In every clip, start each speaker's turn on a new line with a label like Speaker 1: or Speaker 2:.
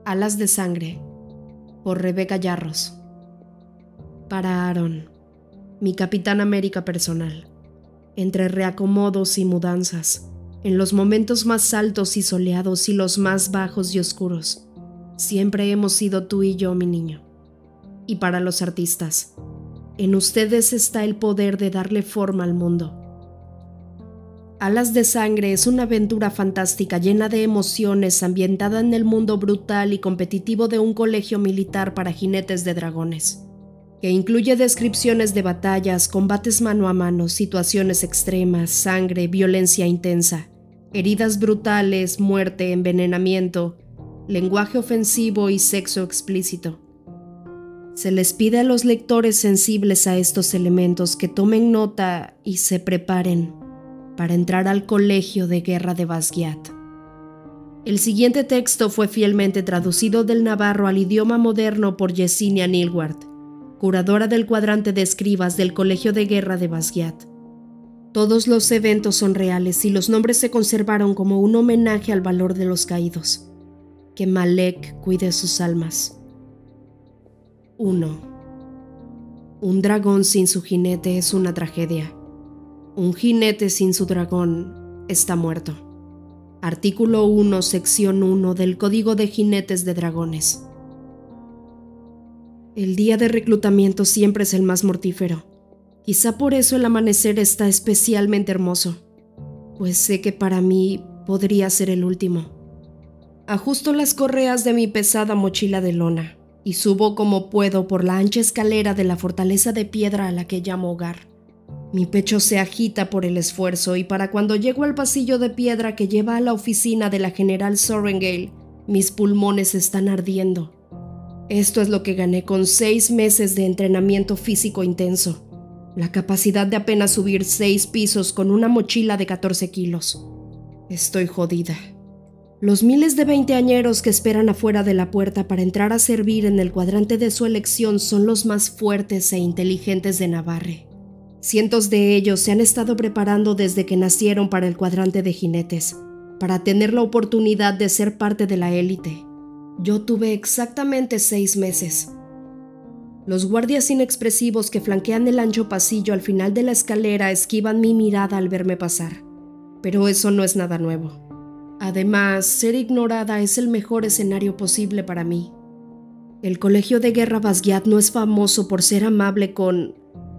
Speaker 1: Alas de sangre, por Rebeca Yarros. Para Aaron, mi Capitán América personal. Entre reacomodos y mudanzas, en los momentos más altos y soleados y los más bajos y oscuros, siempre hemos sido tú y yo, mi niño. Y para los artistas, en ustedes está el poder de darle forma al mundo. Alas de sangre es una aventura fantástica llena de emociones, ambientada en el mundo brutal y competitivo de un colegio militar para jinetes de dragones, que incluye descripciones de batallas, combates mano a mano, situaciones extremas, sangre, violencia intensa, heridas brutales, muerte, envenenamiento, lenguaje ofensivo y sexo explícito. Se les pide a los lectores sensibles a estos elementos que tomen nota y se preparen para entrar al Colegio de Guerra de Basgiath. El siguiente texto fue fielmente traducido del navarro al idioma moderno por Yesenia Nilward, curadora del cuadrante de escribas del Colegio de Guerra de Basgiath. Todos los eventos son reales y los nombres se conservaron como un homenaje al valor de los caídos. Que Malek cuide sus almas. 1. Un dragón sin su jinete es una tragedia. Un jinete sin su dragón está muerto. Artículo 1, sección 1 del Código de Jinetes de Dragones. El día de reclutamiento siempre es el más mortífero. Quizá por eso el amanecer está especialmente hermoso, pues sé que para mí podría ser el último. Ajusto las correas de mi pesada mochila de lona y subo como puedo por la ancha escalera de la fortaleza de piedra a la que llamo hogar. Mi pecho se agita por el esfuerzo y para cuando llego al pasillo de piedra que lleva a la oficina de la general Sorrengale, mis pulmones están ardiendo. Esto es lo que gané con 6 meses de entrenamiento físico intenso. La capacidad de apenas subir 6 pisos con una mochila de 14 kilos. Estoy jodida. Los miles de veinteañeros que esperan afuera de la puerta para entrar a servir en el cuadrante de su elección son los más fuertes e inteligentes de Navarre. Cientos de ellos se han estado preparando desde que nacieron para el cuadrante de jinetes, para tener la oportunidad de ser parte de la élite. Yo tuve exactamente 6 meses. Los guardias inexpresivos que flanquean el ancho pasillo al final de la escalera esquivan mi mirada al verme pasar, pero eso no es nada nuevo. Además, ser ignorada es el mejor escenario posible para mí. El Colegio de Guerra Basgiath no es famoso por ser amable con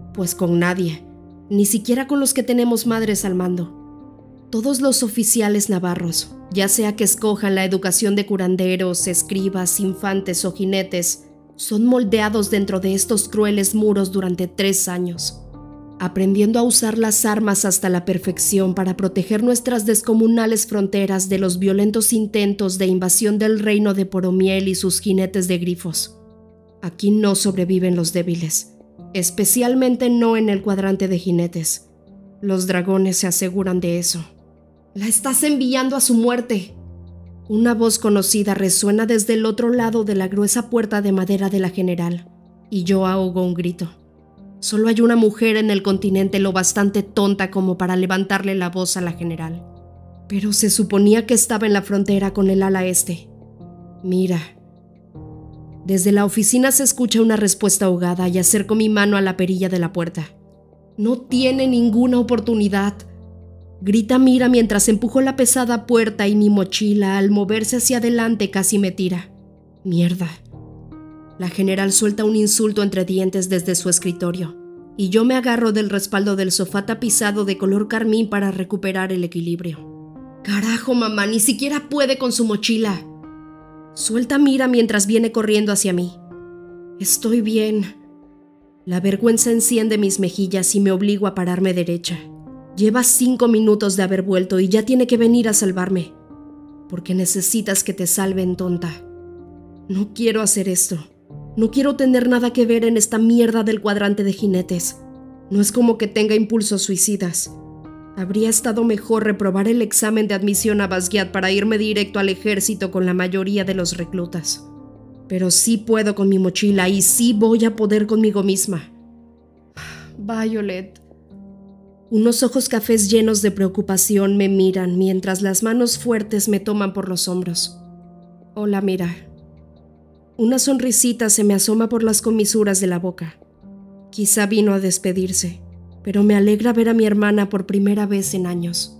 Speaker 1: nadie, ni siquiera con los que tenemos madres al mando. Todos los oficiales navarros, ya sea que escojan la educación de curanderos, escribas, infantes o jinetes, son moldeados dentro de estos crueles muros durante 3 años, aprendiendo a usar las armas hasta la perfección para proteger nuestras descomunales fronteras de los violentos intentos de invasión del reino de Poromiel y sus jinetes de grifos. Aquí no sobreviven los débiles. Especialmente no en el cuadrante de jinetes. Los dragones se aseguran de eso. «¡La estás enviando a su muerte!» Una voz conocida resuena desde el otro lado de la gruesa puerta de madera de la general, y yo ahogo un grito. Solo hay una mujer en el continente lo bastante tonta como para levantarle la voz a la general. Pero se suponía que estaba en la frontera con el ala este. «Mira». Desde la oficina se escucha una respuesta ahogada y acerco mi mano a la perilla de la puerta. «No tiene ninguna oportunidad», grita Mira mientras empujo la pesada puerta y mi mochila al moverse hacia adelante casi me tira. «Mierda». La general suelta un insulto entre dientes desde su escritorio y yo me agarro del respaldo del sofá tapizado de color carmín para recuperar el equilibrio. «Carajo, mamá, ni siquiera puede con su mochila». Suelta Mira mientras viene corriendo hacia mí. «Estoy bien». La vergüenza enciende mis mejillas y me obligo a pararme derecha. Lleva 5 minutos de haber vuelto y ya tiene que venir a salvarme. Porque necesitas que te salven, tonta. No quiero hacer esto. No quiero tener nada que ver en esta mierda del cuadrante de jinetes. No es como que tenga impulsos suicidas. Habría estado mejor reprobar el examen de admisión a Basgiath para irme directo al ejército con la mayoría de los reclutas. Pero sí puedo con mi mochila y sí voy a poder conmigo misma. Violet. Unos ojos cafés llenos de preocupación me miran mientras las manos fuertes me toman por los hombros. Hola, Mira. Una sonrisita se me asoma por las comisuras de la boca. Quizá vino a despedirse, pero me alegra ver a mi hermana por primera vez en años.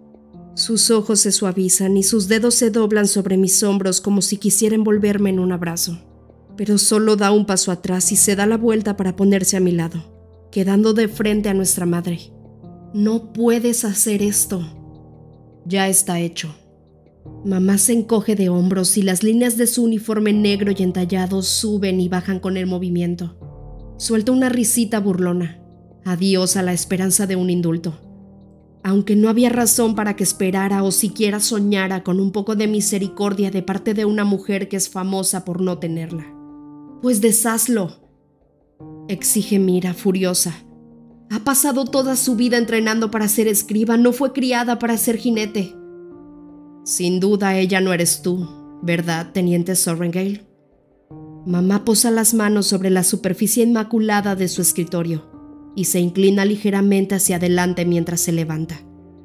Speaker 1: Sus ojos se suavizan y sus dedos se doblan sobre mis hombros como si quisiera envolverme en un abrazo, pero solo da un paso atrás y se da la vuelta para ponerse a mi lado, quedando de frente a nuestra madre. No puedes hacer esto. Ya está hecho. Mamá se encoge de hombros y las líneas de su uniforme negro y entallado suben y bajan con el movimiento. Suelta una risita burlona. Adiós a la esperanza de un indulto. Aunque no había razón para que esperara o siquiera soñara con un poco de misericordia de parte de una mujer que es famosa por no tenerla. Pues deshazlo, exige Mira, furiosa. Ha pasado toda su vida entrenando para ser escriba, no fue criada para ser jinete. Sin duda ella no eres tú, ¿verdad, teniente Sorrengale? Mamá posa las manos sobre la superficie inmaculada de su escritorio y se inclina ligeramente hacia adelante mientras se levanta.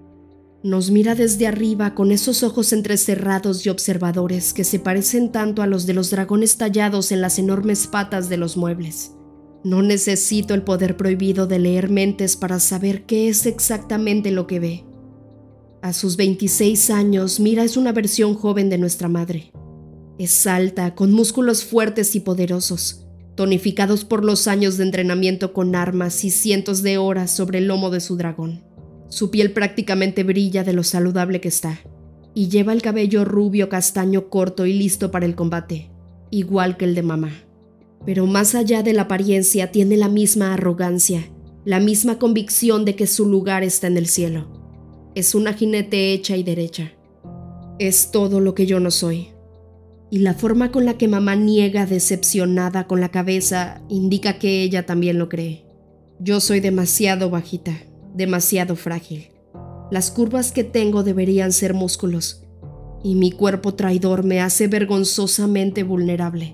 Speaker 1: Nos mira desde arriba con esos ojos entrecerrados y observadores que se parecen tanto a los de los dragones tallados en las enormes patas de los muebles. No necesito el poder prohibido de leer mentes para saber qué es exactamente lo que ve. A sus 26 años, Mira es una versión joven de nuestra madre. Es alta, con músculos fuertes y poderosos, tonificados por los años de entrenamiento con armas y cientos de horas sobre el lomo de su dragón. Su piel prácticamente brilla de lo saludable que está, y lleva el cabello rubio castaño corto y listo para el combate, igual que el de mamá. Pero más allá de la apariencia tiene la misma arrogancia, la misma convicción de que su lugar está en el cielo. Es una jinete hecha y derecha. Es todo lo que yo no soy. Y la forma con la que mamá niega decepcionada con la cabeza indica que ella también lo cree. Yo soy demasiado bajita, demasiado frágil. Las curvas que tengo deberían ser músculos, y mi cuerpo traidor me hace vergonzosamente vulnerable.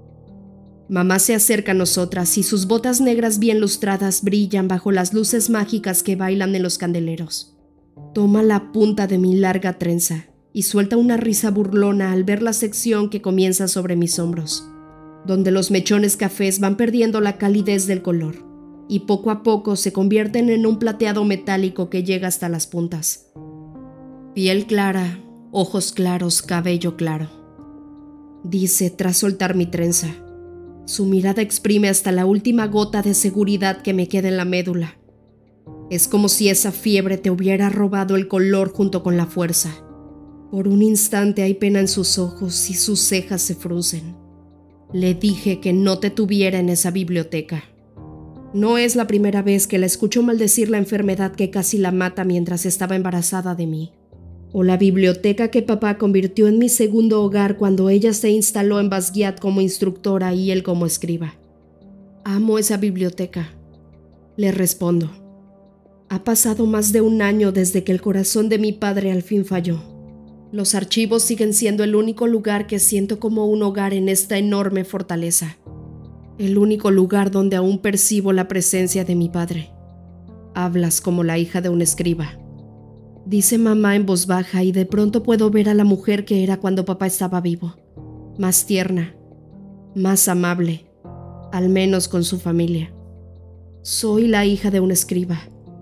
Speaker 1: Mamá se acerca a nosotras y sus botas negras bien lustradas brillan bajo las luces mágicas que bailan en los candeleros. Toma la punta de mi larga trenza y suelta una risa burlona al ver la sección que comienza sobre mis hombros, donde los mechones cafés van perdiendo la calidez del color y poco a poco se convierten en un plateado metálico que llega hasta las puntas. Piel clara, ojos claros, cabello claro, dice tras soltar mi trenza. Su mirada exprime hasta la última gota de seguridad que me queda en la médula. Es como si esa fiebre te hubiera robado el color junto con la fuerza. Por un instante hay pena en sus ojos y sus cejas se fruncen. Le dije que no te tuviera en esa biblioteca. No es la primera vez que la escucho maldecir la enfermedad que casi la mata mientras estaba embarazada de mí, o la biblioteca que papá convirtió en mi segundo hogar cuando ella se instaló en Basgiat como instructora y él como escriba. Amo esa biblioteca, le respondo. Ha pasado más de un año desde que el corazón de mi padre al fin falló. Los archivos siguen siendo el único lugar que siento como un hogar en esta enorme fortaleza. El único lugar donde aún percibo la presencia de mi padre. Hablas como la hija de un escriba, dice mamá en voz baja, y de pronto puedo ver a la mujer que era cuando papá estaba vivo. Más tierna, más amable, al menos con su familia. Soy la hija de un escriba.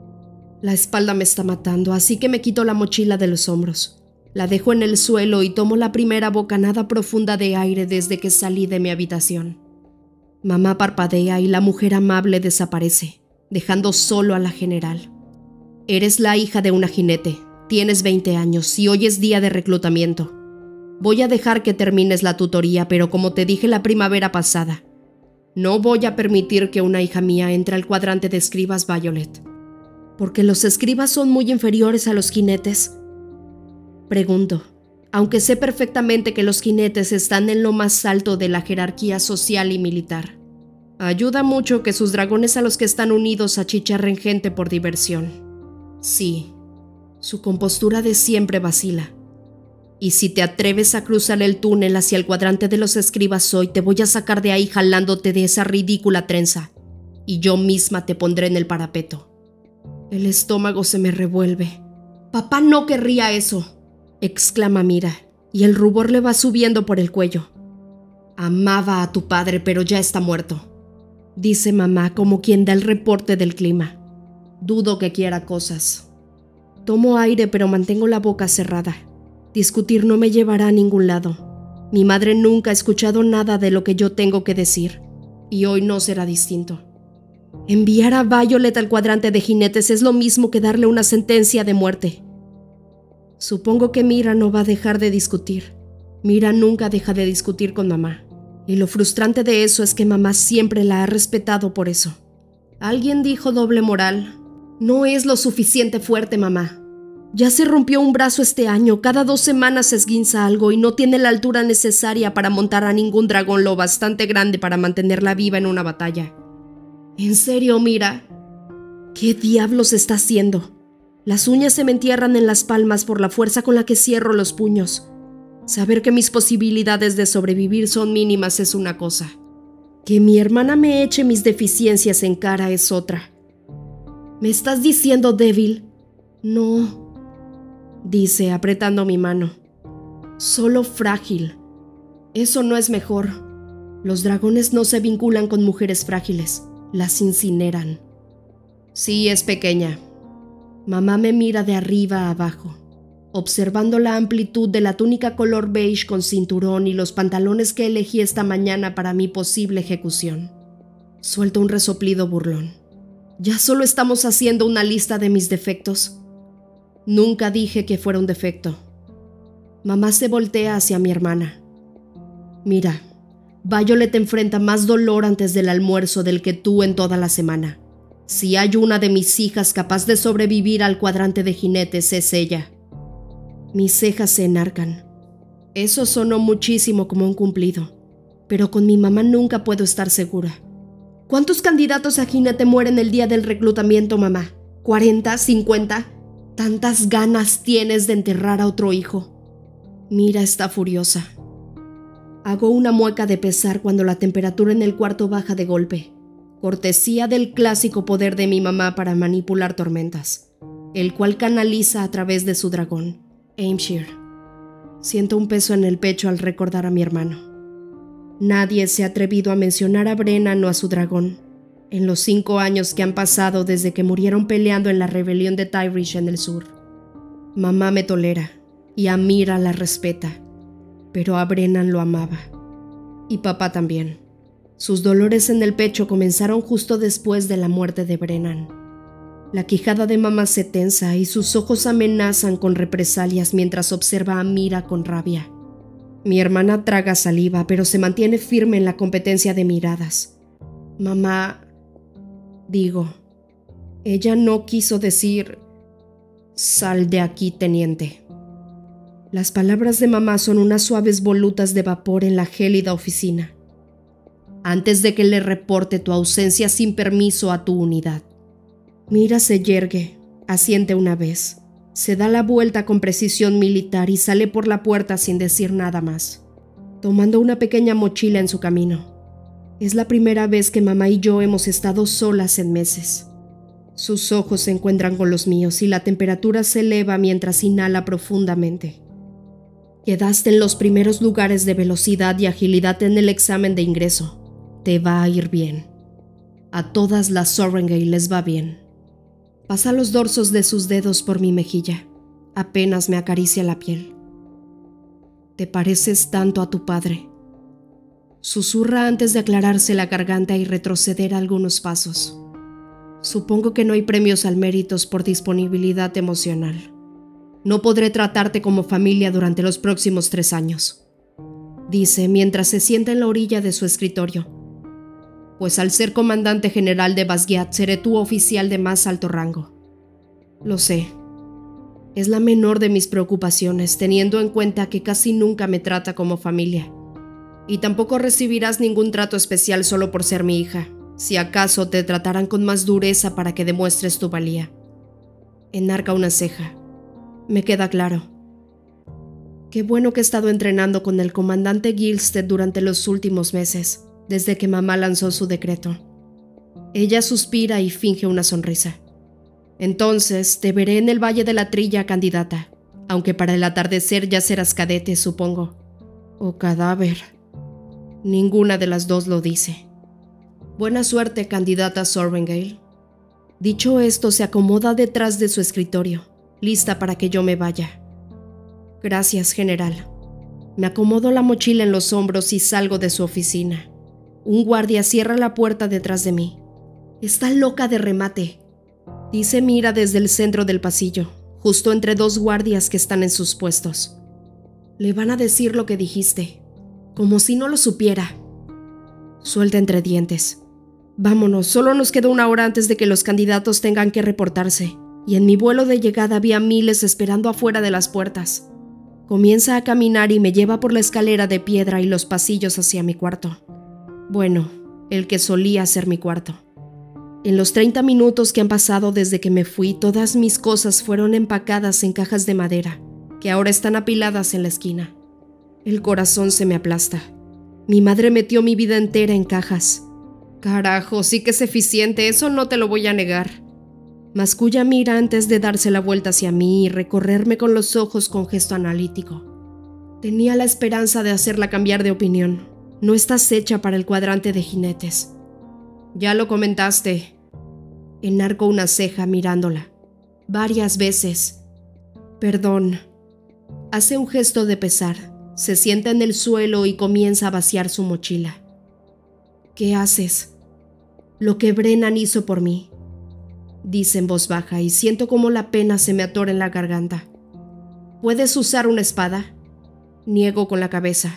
Speaker 1: La espalda me está matando, así que me quito la mochila de los hombros. La dejo en el suelo y tomo la primera bocanada profunda de aire desde que salí de mi habitación. Mamá parpadea y la mujer amable desaparece, dejando solo a la general. Eres la hija de una jinete, tienes 20 años y hoy es día de reclutamiento. Voy a dejar que termines la tutoría, pero como te dije la primavera pasada, no voy a permitir que una hija mía entre al cuadrante de escribas Violet. ¿Porque los escribas son muy inferiores a los jinetes? Pregunto, aunque sé perfectamente que los jinetes están en lo más alto de la jerarquía social y militar. Ayuda mucho que sus dragones a los que están unidos achicharren gente por diversión. Sí, su compostura de siempre vacila. Y si te atreves a cruzar el túnel hacia el cuadrante de los escribas hoy, te voy a sacar de ahí jalándote de esa ridícula trenza, y yo misma te pondré en el parapeto. El estómago se me revuelve. Papá no querría eso, exclama Mira, y el rubor le va subiendo por el cuello. Amaba a tu padre, pero ya está muerto, dice mamá como quien da el reporte del clima. Dudo que quiera cosas. Tomo aire, pero mantengo la boca cerrada. Discutir no me llevará a ningún lado. Mi madre nunca ha escuchado nada de lo que yo tengo que decir, y hoy no será distinto. Enviar a Violet al cuadrante de jinetes es lo mismo que darle una sentencia de muerte. Supongo que Mira no va a dejar de discutir. Mira nunca deja de discutir con mamá. Y lo frustrante de eso es que mamá siempre la ha respetado por eso. Alguien dijo doble moral. No es lo suficiente fuerte, mamá. Ya se rompió un brazo este año, cada 2 semanas se esguinza algo y no tiene la altura necesaria para montar a ningún dragón lo bastante grande para mantenerla viva en una batalla. ¿En serio, Mira? ¿Qué diablos está haciendo? Las uñas se me entierran en las palmas por la fuerza con la que cierro los puños. Saber que mis posibilidades de sobrevivir son mínimas es una cosa. Que mi hermana me eche mis deficiencias en cara es otra. ¿Me estás diciendo débil? No, dice apretando mi mano. Solo frágil. Eso no es mejor. Los dragones no se vinculan con mujeres frágiles, las incineran. Sí, es pequeña. Mamá me mira de arriba a abajo, observando la amplitud de la túnica color beige con cinturón y los pantalones que elegí esta mañana para mi posible ejecución. Suelto un resoplido burlón. Ya solo estamos haciendo una lista de mis defectos. Nunca dije que fuera un defecto. Mamá se voltea hacia mi hermana. Mira, Violet enfrenta más dolor antes del almuerzo del que tú en toda la semana. Si hay una de mis hijas capaz de sobrevivir al cuadrante de jinetes, es ella. Mis cejas se enarcan. Eso sonó muchísimo como un cumplido, pero con mi mamá nunca puedo estar segura. ¿Cuántos candidatos a jinete mueren el día del reclutamiento, mamá? ¿40? ¿50? ¿Tantas ganas tienes de enterrar a otro hijo? Mira, está furiosa. Hago una mueca de pesar cuando la temperatura en el cuarto baja de golpe. Cortesía del clásico poder de mi mamá para manipular tormentas, el cual canaliza a través de su dragón, Aimshir. Siento un peso en el pecho al recordar a mi hermano. Nadie se ha atrevido a mencionar a Brennan o a su dragón, en los 5 años que han pasado desde que murieron peleando en la rebelión de Tyrish en el sur. Mamá me tolera, y a Mira la respeta, pero a Brennan lo amaba. Y papá también. Sus dolores en el pecho comenzaron justo después de la muerte de Brennan. La quijada de mamá se tensa y sus ojos amenazan con represalias mientras observa a Mira con rabia. Mi hermana traga saliva, pero se mantiene firme en la competencia de miradas. Mamá, digo, ella no quiso decir, sal de aquí, teniente. Las palabras de mamá son unas suaves volutas de vapor en la gélida oficina. Antes de que le reporte tu ausencia sin permiso a tu unidad. Mira se yergue, asiente una vez, se da la vuelta con precisión militar y sale por la puerta sin decir nada más, tomando una pequeña mochila en su camino. Es la primera vez que mamá y yo hemos estado solas en meses. Sus ojos se encuentran con los míos y la temperatura se eleva mientras inhala profundamente. Quedaste en los primeros lugares de velocidad y agilidad en el examen de ingreso. Te va a ir bien. A todas las Sorrengale les va bien. Pasa los dorsos de sus dedos por mi mejilla. Apenas me acaricia la piel. Te pareces tanto a tu padre. Susurra antes de aclararse la garganta y retroceder algunos pasos. Supongo que no hay premios al mérito por disponibilidad emocional. No podré tratarte como familia durante los próximos 3 años, dice mientras se sienta en la orilla de su escritorio. Pues al ser comandante general de Basgiath seré tu oficial de más alto rango. Lo sé. Es la menor de mis preocupaciones, teniendo en cuenta que casi nunca me trata como familia. Y tampoco recibirás ningún trato especial solo por ser mi hija. Si acaso te tratarán con más dureza para que demuestres tu valía. Enarca una ceja. Me queda claro. Qué bueno que he estado entrenando con el comandante Gilstead durante los últimos meses, desde que mamá lanzó su decreto. Ella suspira y finge una sonrisa. Entonces te veré en el Valle de la Trilla, candidata, aunque para el atardecer ya serás cadete, supongo. O cadáver. Ninguna de las dos lo dice. Buena suerte, candidata Sorrengale. Dicho esto, se acomoda detrás de su escritorio, lista para que yo me vaya. Gracias, general. Me acomodo la mochila en los hombros y salgo de su oficina. Un guardia cierra la puerta detrás de mí. Está loca de remate, dice Mira desde el centro del pasillo, justo entre dos guardias que están en sus puestos. Le van a decir lo que dijiste, como si no lo supiera. Suelta entre dientes. Vámonos, solo nos queda 1 hora antes de que los candidatos tengan que reportarse, y en mi vuelo de llegada había miles esperando afuera de las puertas. Comienza a caminar y me lleva por la escalera de piedra y los pasillos hacia mi cuarto. Bueno, el que solía ser mi cuarto. En los 30 minutos que han pasado desde que me fui, todas mis cosas fueron empacadas en cajas de madera, que ahora están apiladas en la esquina. El corazón se me aplasta. Mi madre metió mi vida entera en cajas. Carajo, sí que es eficiente, eso no te lo voy a negar. Masculla Mira antes de darse la vuelta hacia mí y recorrerme con los ojos con gesto analítico. Tenía la esperanza de hacerla cambiar de opinión. No estás hecha para el cuadrante de jinetes. Ya lo comentaste. Enarco una ceja mirándola. Varias veces. Perdón. Hace un gesto de pesar. Se sienta en el suelo y comienza a vaciar su mochila. ¿Qué haces? Lo que Brennan hizo por mí, dice en voz baja, y siento como la pena se me atora en la garganta. ¿Puedes usar una espada? Niego con la cabeza.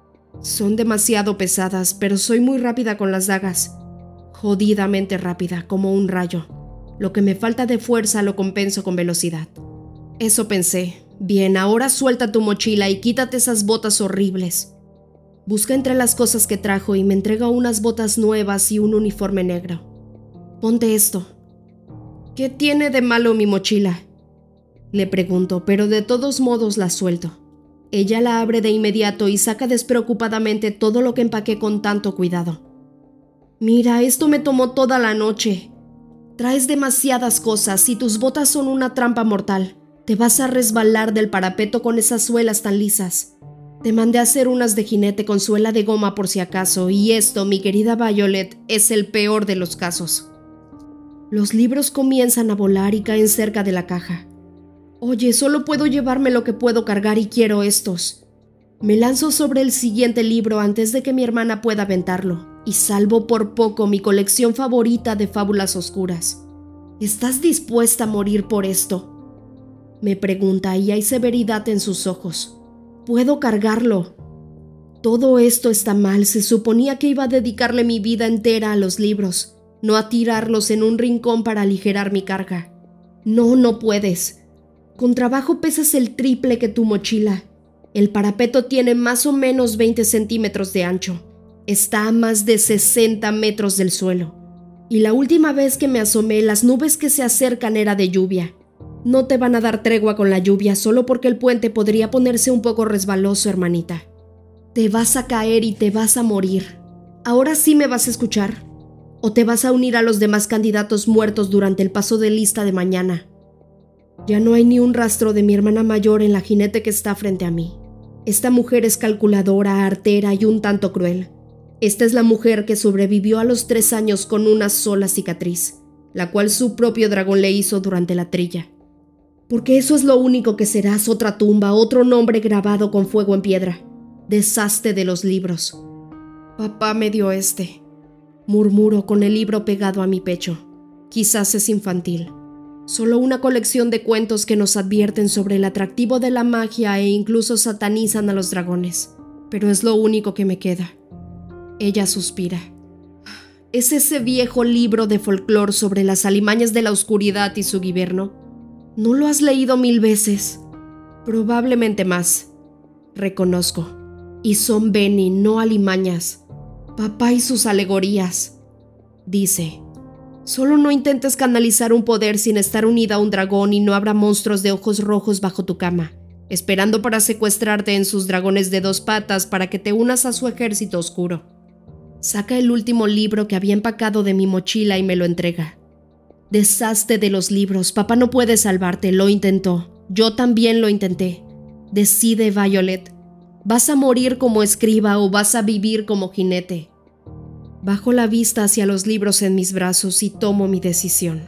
Speaker 1: Son demasiado pesadas, pero soy muy rápida con las dagas. Jodidamente rápida, como un rayo. Lo que me falta de fuerza lo compenso con velocidad. Eso pensé. Bien, ahora suelta tu mochila y quítate esas botas horribles. Busca entre las cosas que trajo y me entrega unas botas nuevas y un uniforme negro. Ponte esto. ¿Qué tiene de malo mi mochila? Le pregunto, pero de todos modos la suelto. Ella la abre de inmediato y saca despreocupadamente todo lo que empaqué con tanto cuidado. Mira, esto me tomó toda la noche. Traes demasiadas cosas y tus botas son una trampa mortal. Te vas a resbalar del parapeto con esas suelas tan lisas. Te mandé a hacer unas de jinete con suela de goma por si acaso, y esto, mi querida Violet, es el peor de los casos. Los libros comienzan a volar y caen cerca de la caja. Oye, solo puedo llevarme lo que puedo cargar y quiero estos. Me lanzo sobre el siguiente libro antes de que mi hermana pueda aventarlo, y salvo por poco mi colección favorita de fábulas oscuras. ¿Estás dispuesta a morir por esto? Me pregunta, y hay severidad en sus ojos. Puedo cargarlo. Todo esto está mal. Se suponía que iba a dedicarle mi vida entera a los libros, no a tirarlos en un rincón para aligerar mi carga. No, no puedes. Con trabajo pesas el triple que tu mochila. El parapeto tiene más o menos 20 centímetros de ancho. Está a más de 60 metros del suelo. Y la última vez que me asomé, las nubes que se acercan era de lluvia. No te van a dar tregua con la lluvia solo porque el puente podría ponerse un poco resbaloso, hermanita. Te vas a caer y te vas a morir. ¿Ahora sí me vas a escuchar? ¿O te vas a unir a los demás candidatos muertos durante el paso de lista de mañana? Ya no hay ni un rastro de mi hermana mayor en la jinete que está frente a mí. Esta mujer es calculadora, artera y un tanto cruel. Esta es la mujer que sobrevivió a los 3 años con una sola cicatriz, la cual su propio dragón le hizo durante la trilla. Porque eso es lo único que serás, otra tumba, otro nombre grabado con fuego en piedra. Deshazte de los libros. Papá me dio este. Murmuro con el libro pegado a mi pecho. Quizás es infantil. Solo una colección de cuentos que nos advierten sobre el atractivo de la magia e incluso satanizan a los dragones. Pero es lo único que me queda. Ella suspira. ¿Es ese viejo libro de folclore sobre las alimañas de la oscuridad y su gobierno? ¿No lo has leído 1000 veces? Probablemente más. Reconozco. Y son Beni, no alimañas. Papá y sus alegorías. Dice, solo no intentes canalizar un poder sin estar unida a un dragón y no habrá monstruos de ojos rojos bajo tu cama, esperando para secuestrarte en sus dragones de 2 patas para que te unas a su ejército oscuro. Saca el último libro que había empacado de mi mochila y me lo entrega. Deshazte de los libros, papá no puede salvarte, lo intentó. Yo también lo intenté. Decide, Violet. ¿Vas a morir como escriba o vas a vivir como jinete? Bajo la vista hacia los libros en mis brazos y tomo mi decisión.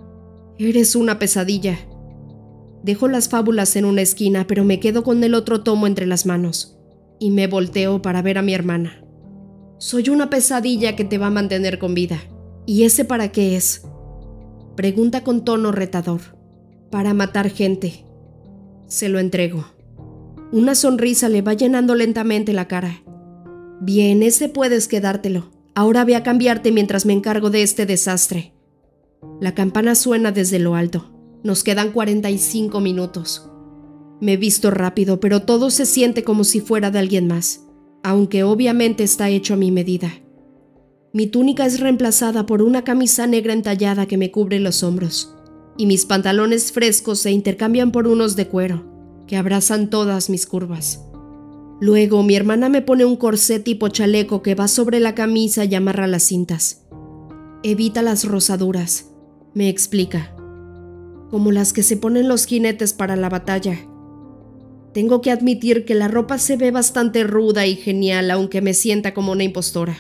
Speaker 1: Eres una pesadilla. Dejo las fábulas en una esquina, pero me quedo con el otro tomo entre las manos y me volteo para ver a mi hermana. Soy una pesadilla que te va a mantener con vida. ¿Y ese para qué es? Pregunta con tono retador. Para matar gente. Se lo entrego. Una sonrisa le va llenando lentamente la cara. Bien, ese puedes quedártelo. Ahora ve a cambiarte mientras me encargo de este desastre. La campana suena desde lo alto. Nos quedan 45 minutos. Me he visto rápido, pero todo se siente como si fuera de alguien más, aunque obviamente está hecho a mi medida. Mi túnica es reemplazada por una camisa negra entallada que me cubre los hombros, y mis pantalones frescos se intercambian por unos de cuero, que abrazan todas mis curvas. Luego mi hermana me pone un corsé tipo chaleco que va sobre la camisa y amarra las cintas. Evita las rozaduras, me explica, como las que se ponen los jinetes para la batalla. Tengo que admitir que la ropa se ve bastante ruda y genial, aunque me sienta como una impostora.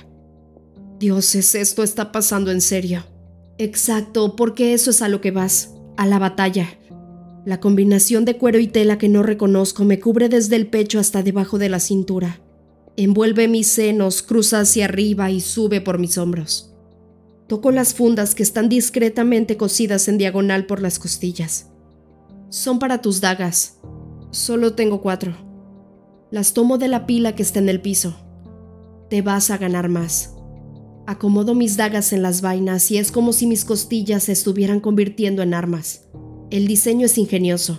Speaker 1: Dioses, esto está pasando en serio. Exacto, porque eso es a lo que vas, a la batalla. La combinación de cuero y tela que no reconozco me cubre desde el pecho hasta debajo de la cintura. Envuelve mis senos, cruza hacia arriba y sube por mis hombros. Toco las fundas que están discretamente cosidas en diagonal por las costillas. Son para tus dagas. Solo tengo 4. Las tomo de la pila que está en el piso. Te vas a ganar más. Acomodo mis dagas en las vainas y es como si mis costillas se estuvieran convirtiendo en armas. El diseño es ingenioso.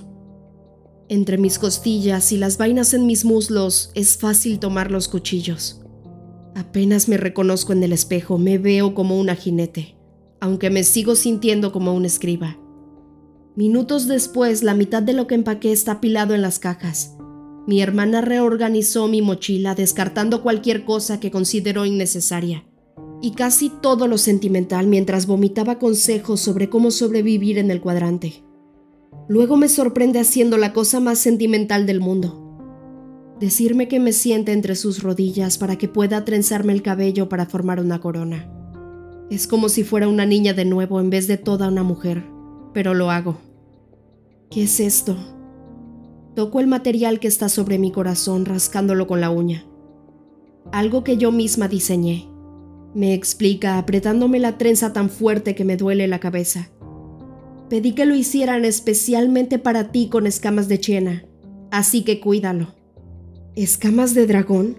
Speaker 1: Entre mis costillas y las vainas en mis muslos es fácil tomar los cuchillos. Apenas me reconozco en el espejo, me veo como una jinete, aunque me sigo sintiendo como un escriba. Minutos después, la mitad de lo que empaqué está apilado en las cajas. Mi hermana reorganizó mi mochila, descartando cualquier cosa que consideró innecesaria, y casi todo lo sentimental mientras vomitaba consejos sobre cómo sobrevivir en el cuadrante. Luego me sorprende haciendo la cosa más sentimental del mundo. Decirme que me siente entre sus rodillas para que pueda trenzarme el cabello para formar una corona. Es como si fuera una niña de nuevo en vez de toda una mujer, pero lo hago. ¿Qué es esto? Toco el material que está sobre mi corazón rascándolo con la uña. Algo que yo misma diseñé. Me explica apretándome la trenza tan fuerte que me duele la cabeza. Pedí que lo hicieran especialmente para ti con escamas de chiena, así que cuídalo. ¿Escamas de dragón?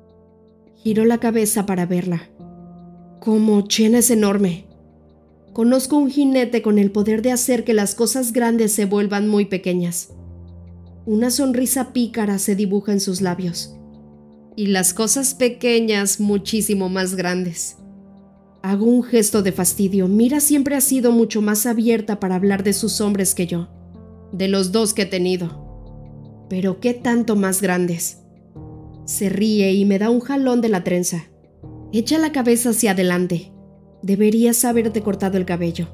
Speaker 1: Giro la cabeza para verla. ¿Cómo? Chiena es enorme. Conozco un jinete con el poder de hacer que las cosas grandes se vuelvan muy pequeñas. Una sonrisa pícara se dibuja en sus labios. Y las cosas pequeñas muchísimo más grandes. Hago un gesto de fastidio. Mira siempre ha sido mucho más abierta para hablar de sus hombres que yo. De los 2 que he tenido. Pero ¿qué tanto más grandes? Se ríe y me da un jalón de la trenza. Echa la cabeza hacia adelante. Deberías haberte cortado el cabello.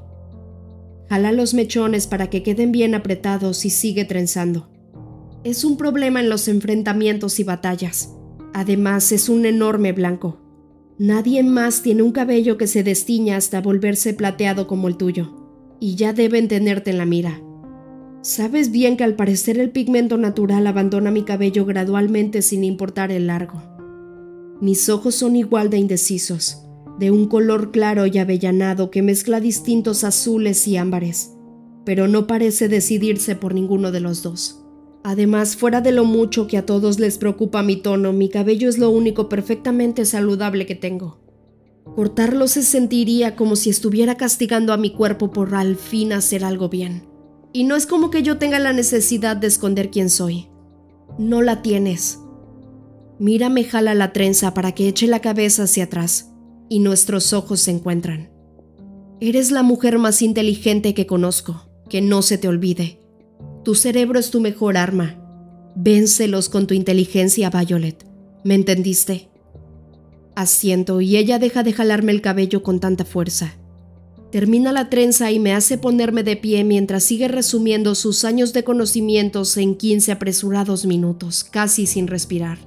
Speaker 1: Jala los mechones para que queden bien apretados y sigue trenzando. Es un problema en los enfrentamientos y batallas. Además, es un enorme blanco. Nadie más tiene un cabello que se destiña hasta volverse plateado como el tuyo, y ya deben tenerte en la mira. Sabes bien que al parecer el pigmento natural abandona mi cabello gradualmente sin importar el largo. Mis ojos son igual de indecisos, de un color claro y avellanado que mezcla distintos azules y ámbares, pero no parece decidirse por ninguno de los dos. Además, fuera de lo mucho que a todos les preocupa mi tono, mi cabello es lo único perfectamente saludable que tengo. Cortarlo se sentiría como si estuviera castigando a mi cuerpo por al fin hacer algo bien. Y no es como que yo tenga la necesidad de esconder quién soy. No la tienes. Mira me jala la trenza para que eche la cabeza hacia atrás, y nuestros ojos se encuentran. Eres la mujer más inteligente que conozco, que no se te olvide. Tu cerebro es tu mejor arma. Véncelos con tu inteligencia, Violet. ¿Me entendiste? Asiento y ella deja de jalarme el cabello con tanta fuerza. Termina la trenza y me hace ponerme de pie mientras sigue resumiendo sus años de conocimientos en 15 apresurados minutos, casi sin respirar.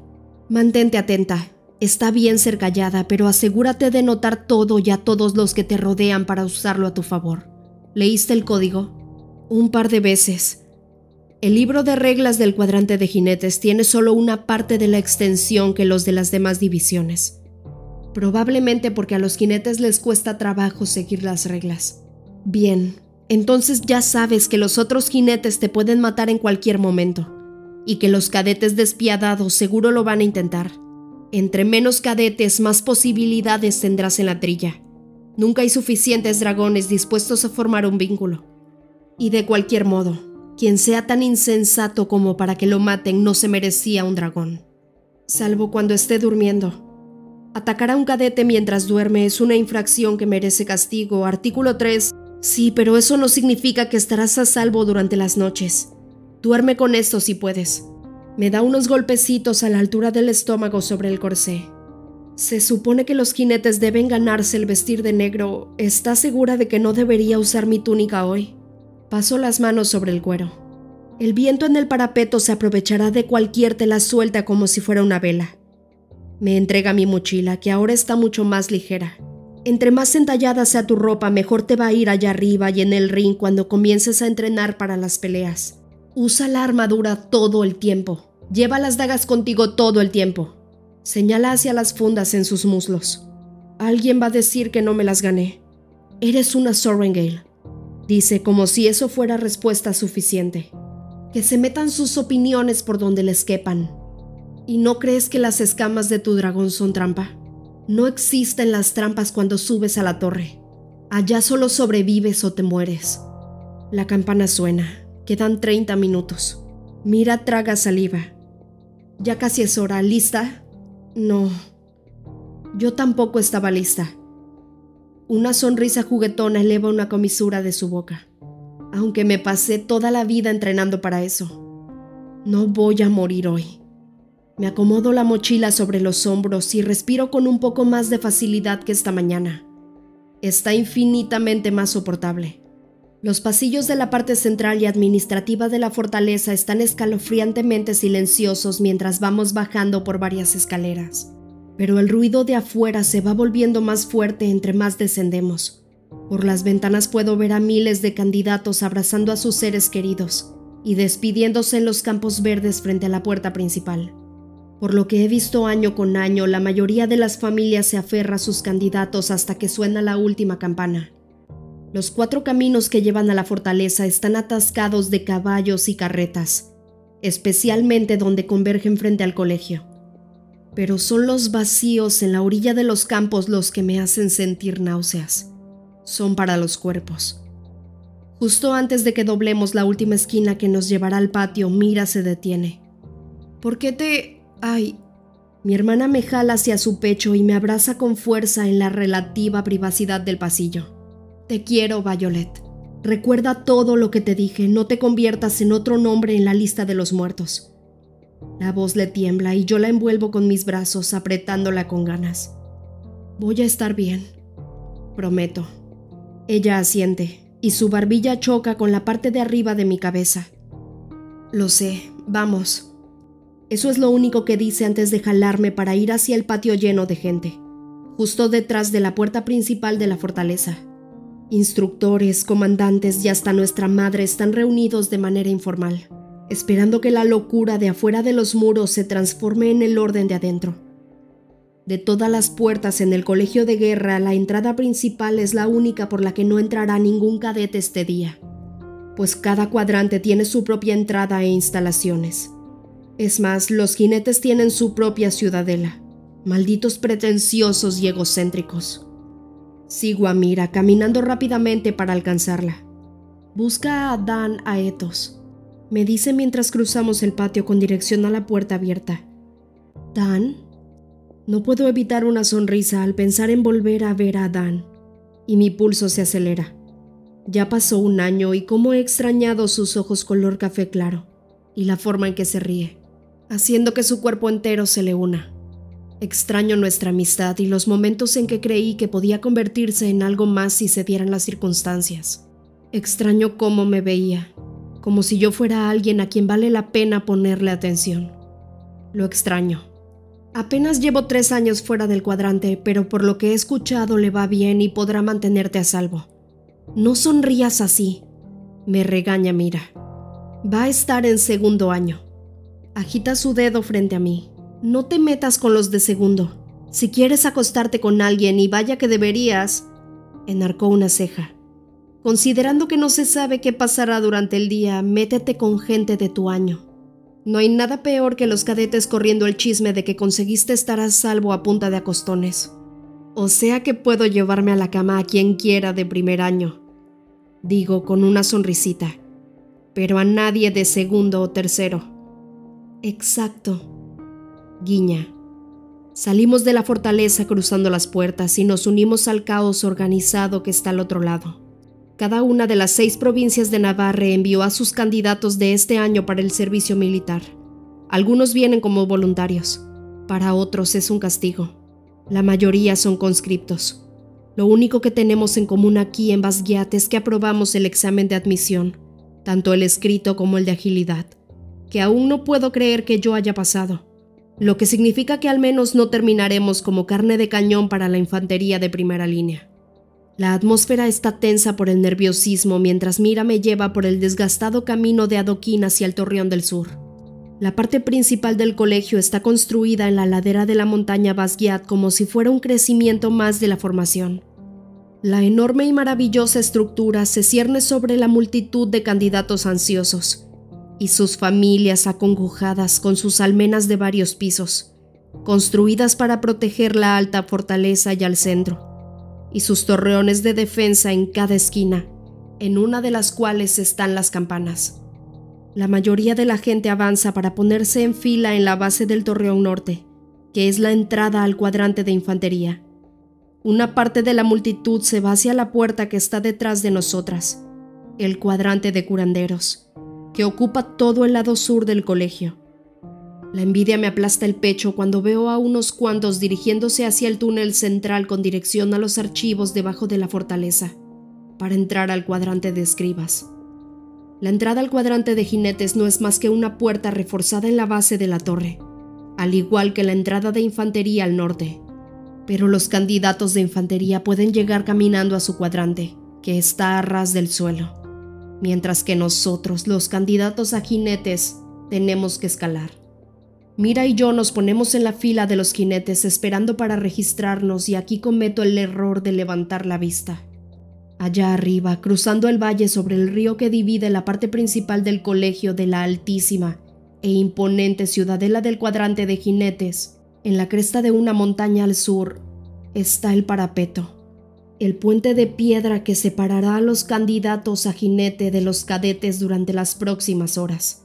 Speaker 1: Mantente atenta. Está bien ser callada, pero asegúrate de notar todo y a todos los que te rodean para usarlo a tu favor. ¿Leíste el código? Un par de veces. El libro de reglas del cuadrante de jinetes tiene solo una parte de la extensión que los de las demás divisiones. Probablemente porque a los jinetes les cuesta trabajo seguir las reglas. Bien, entonces ya sabes que los otros jinetes te pueden matar en cualquier momento, y que los cadetes despiadados seguro lo van a intentar. Entre menos cadetes, más posibilidades tendrás en la trilla. Nunca hay suficientes dragones dispuestos a formar un vínculo. Y de cualquier modo, quien sea tan insensato como para que lo maten no se merecía un dragón. Salvo cuando esté durmiendo. Atacar a un cadete mientras duerme es una infracción que merece castigo. Artículo 3. Sí, pero eso no significa que estarás a salvo durante las noches. Duerme con esto si puedes. Me da unos golpecitos a la altura del estómago sobre el corsé. Se supone que los jinetes deben ganarse el vestir de negro. ¿Estás segura de que no debería usar mi túnica hoy? Paso las manos sobre el cuero. El viento en el parapeto se aprovechará de cualquier tela suelta como si fuera una vela. Me entrega mi mochila, que ahora está mucho más ligera. Entre más entallada sea tu ropa, mejor te va a ir allá arriba y en el ring cuando comiences a entrenar para las peleas. Usa la armadura todo el tiempo. Lleva las dagas contigo todo el tiempo. Señala hacia las fundas en sus muslos. Alguien va a decir que no me las gané. Eres una Sorrengail, dice como si eso fuera respuesta suficiente. Que se metan sus opiniones por donde les quepan. ¿Y no crees que las escamas de tu dragón son trampa? No existen las trampas cuando subes a la torre. Allá solo sobrevives o te mueres. La campana suena. Quedan 30 minutos. Mira, traga saliva. Ya casi es hora. ¿Lista? No. Yo tampoco estaba lista. Una sonrisa juguetona eleva una comisura de su boca. Aunque me pasé toda la vida entrenando para eso. No voy a morir hoy. Me acomodo la mochila sobre los hombros y respiro con un poco más de facilidad que esta mañana. Está infinitamente más soportable. Los pasillos de la parte central y administrativa de la fortaleza están escalofriantemente silenciosos mientras vamos bajando por varias escaleras. Pero el ruido de afuera se va volviendo más fuerte entre más descendemos. Por las ventanas puedo ver a miles de candidatos abrazando a sus seres queridos y despidiéndose en los campos verdes frente a la puerta principal. Por lo que he visto año con año, la mayoría de las familias se aferra a sus candidatos hasta que suena la última campana. Los 4 caminos que llevan a la fortaleza están atascados de caballos y carretas, especialmente donde convergen frente al colegio. Pero son los vacíos en la orilla de los campos los que me hacen sentir náuseas. Son para los cuerpos. Justo antes de que doblemos la última esquina que nos llevará al patio, Mira se detiene. ¿Por qué te...? ¡Ay! Mi hermana me jala hacia su pecho y me abraza con fuerza en la relativa privacidad del pasillo. Te quiero, Violet. Recuerda todo lo que te dije, no te conviertas en otro nombre en la lista de los muertos. La voz le tiembla y yo la envuelvo con mis brazos, apretándola con ganas. Voy a estar bien, prometo. Ella asiente y su barbilla choca con la parte de arriba de mi cabeza. Lo sé, vamos. Eso es lo único que dice antes de jalarme para ir hacia el patio lleno de gente, justo detrás de la puerta principal de la fortaleza. Instructores, comandantes y hasta nuestra madre están reunidos de manera informal, esperando que la locura de afuera de los muros se transforme en el orden de adentro. De todas las puertas en el colegio de guerra, la entrada principal es la única por la que no entrará ningún cadete este día, pues cada cuadrante tiene su propia entrada e instalaciones. Es más, los jinetes tienen su propia ciudadela. Malditos pretenciosos y egocéntricos. Sigo a Mira, caminando rápidamente para alcanzarla. Busca a Dan Aetos, me dice mientras cruzamos el patio con dirección a la puerta abierta. ¿Dan? No puedo evitar una sonrisa al pensar en volver a ver a Dan, y mi pulso se acelera. Ya pasó un año y cómo he extrañado sus ojos color café claro, y la forma en que se ríe, haciendo que su cuerpo entero se le una. Extraño nuestra amistad y los momentos en que creí que podía convertirse en algo más si se dieran las circunstancias. Extraño cómo me veía, como si yo fuera alguien a quien vale la pena ponerle atención. Lo extraño. Apenas llevo 3 años fuera del cuadrante, pero por lo que he escuchado le va bien y podrá mantenerte a salvo. No sonrías así, me regaña Mira. Va a estar en 2º año. Agita su dedo frente a mí. No te metas con los de 2º. Si quieres acostarte con alguien, y vaya que deberías, enarcó una ceja. Considerando que no se sabe qué pasará durante el día, métete con gente de tu año. No hay nada peor que los cadetes corriendo el chisme de que conseguiste estar a salvo a punta de acostones. O sea que puedo llevarme a la cama a quien quiera de primer año, digo con una sonrisita, pero a nadie de 2º o 3º. Exacto, guiña. Salimos de la fortaleza cruzando las puertas y nos unimos al caos organizado que está al otro lado. Cada una de las 6 provincias de Navarra envió a sus candidatos de este año para el servicio militar. Algunos vienen como voluntarios, para otros es un castigo. La mayoría son conscriptos. Lo único que tenemos en común aquí en Basgiat es que aprobamos el examen de admisión, tanto el escrito como el de agilidad, que aún no puedo creer que yo haya pasado, lo que significa que al menos no terminaremos como carne de cañón para la infantería de primera línea. La atmósfera está tensa por el nerviosismo mientras Mira me lleva por el desgastado camino de adoquín hacia el Torreón del Sur. La parte principal del colegio está construida en la ladera de la montaña Basgiat como si fuera un crecimiento más de la formación. La enorme y maravillosa estructura se cierne sobre la multitud de candidatos ansiosos y sus familias acongojadas con sus almenas de varios pisos, construidas para proteger la alta fortaleza y al centro, y sus torreones de defensa en cada esquina, en una de las cuales están las campanas. La mayoría de la gente avanza para ponerse en fila en la base del Torreón Norte, que es la entrada al cuadrante de infantería. Una parte de la multitud se va hacia la puerta que está detrás de nosotras, el cuadrante de curanderos, que ocupa todo el lado sur del colegio. La envidia me aplasta el pecho cuando veo a unos cuantos dirigiéndose hacia el túnel central con dirección a los archivos debajo de la fortaleza, para entrar al cuadrante de escribas. La entrada al cuadrante de jinetes no es más que una puerta reforzada en la base de la torre, al igual que la entrada de infantería al norte. Pero los candidatos de infantería pueden llegar caminando a su cuadrante, que está a ras del suelo, mientras que nosotros, los candidatos a jinetes, tenemos que escalar. Mira y yo nos ponemos en la fila de los jinetes esperando para registrarnos y aquí cometo el error de levantar la vista. Allá arriba, cruzando el valle sobre el río que divide la parte principal del colegio de la altísima e imponente ciudadela del cuadrante de jinetes, en la cresta de una montaña al sur, está el parapeto, el puente de piedra que separará a los candidatos a jinete de los cadetes durante las próximas horas.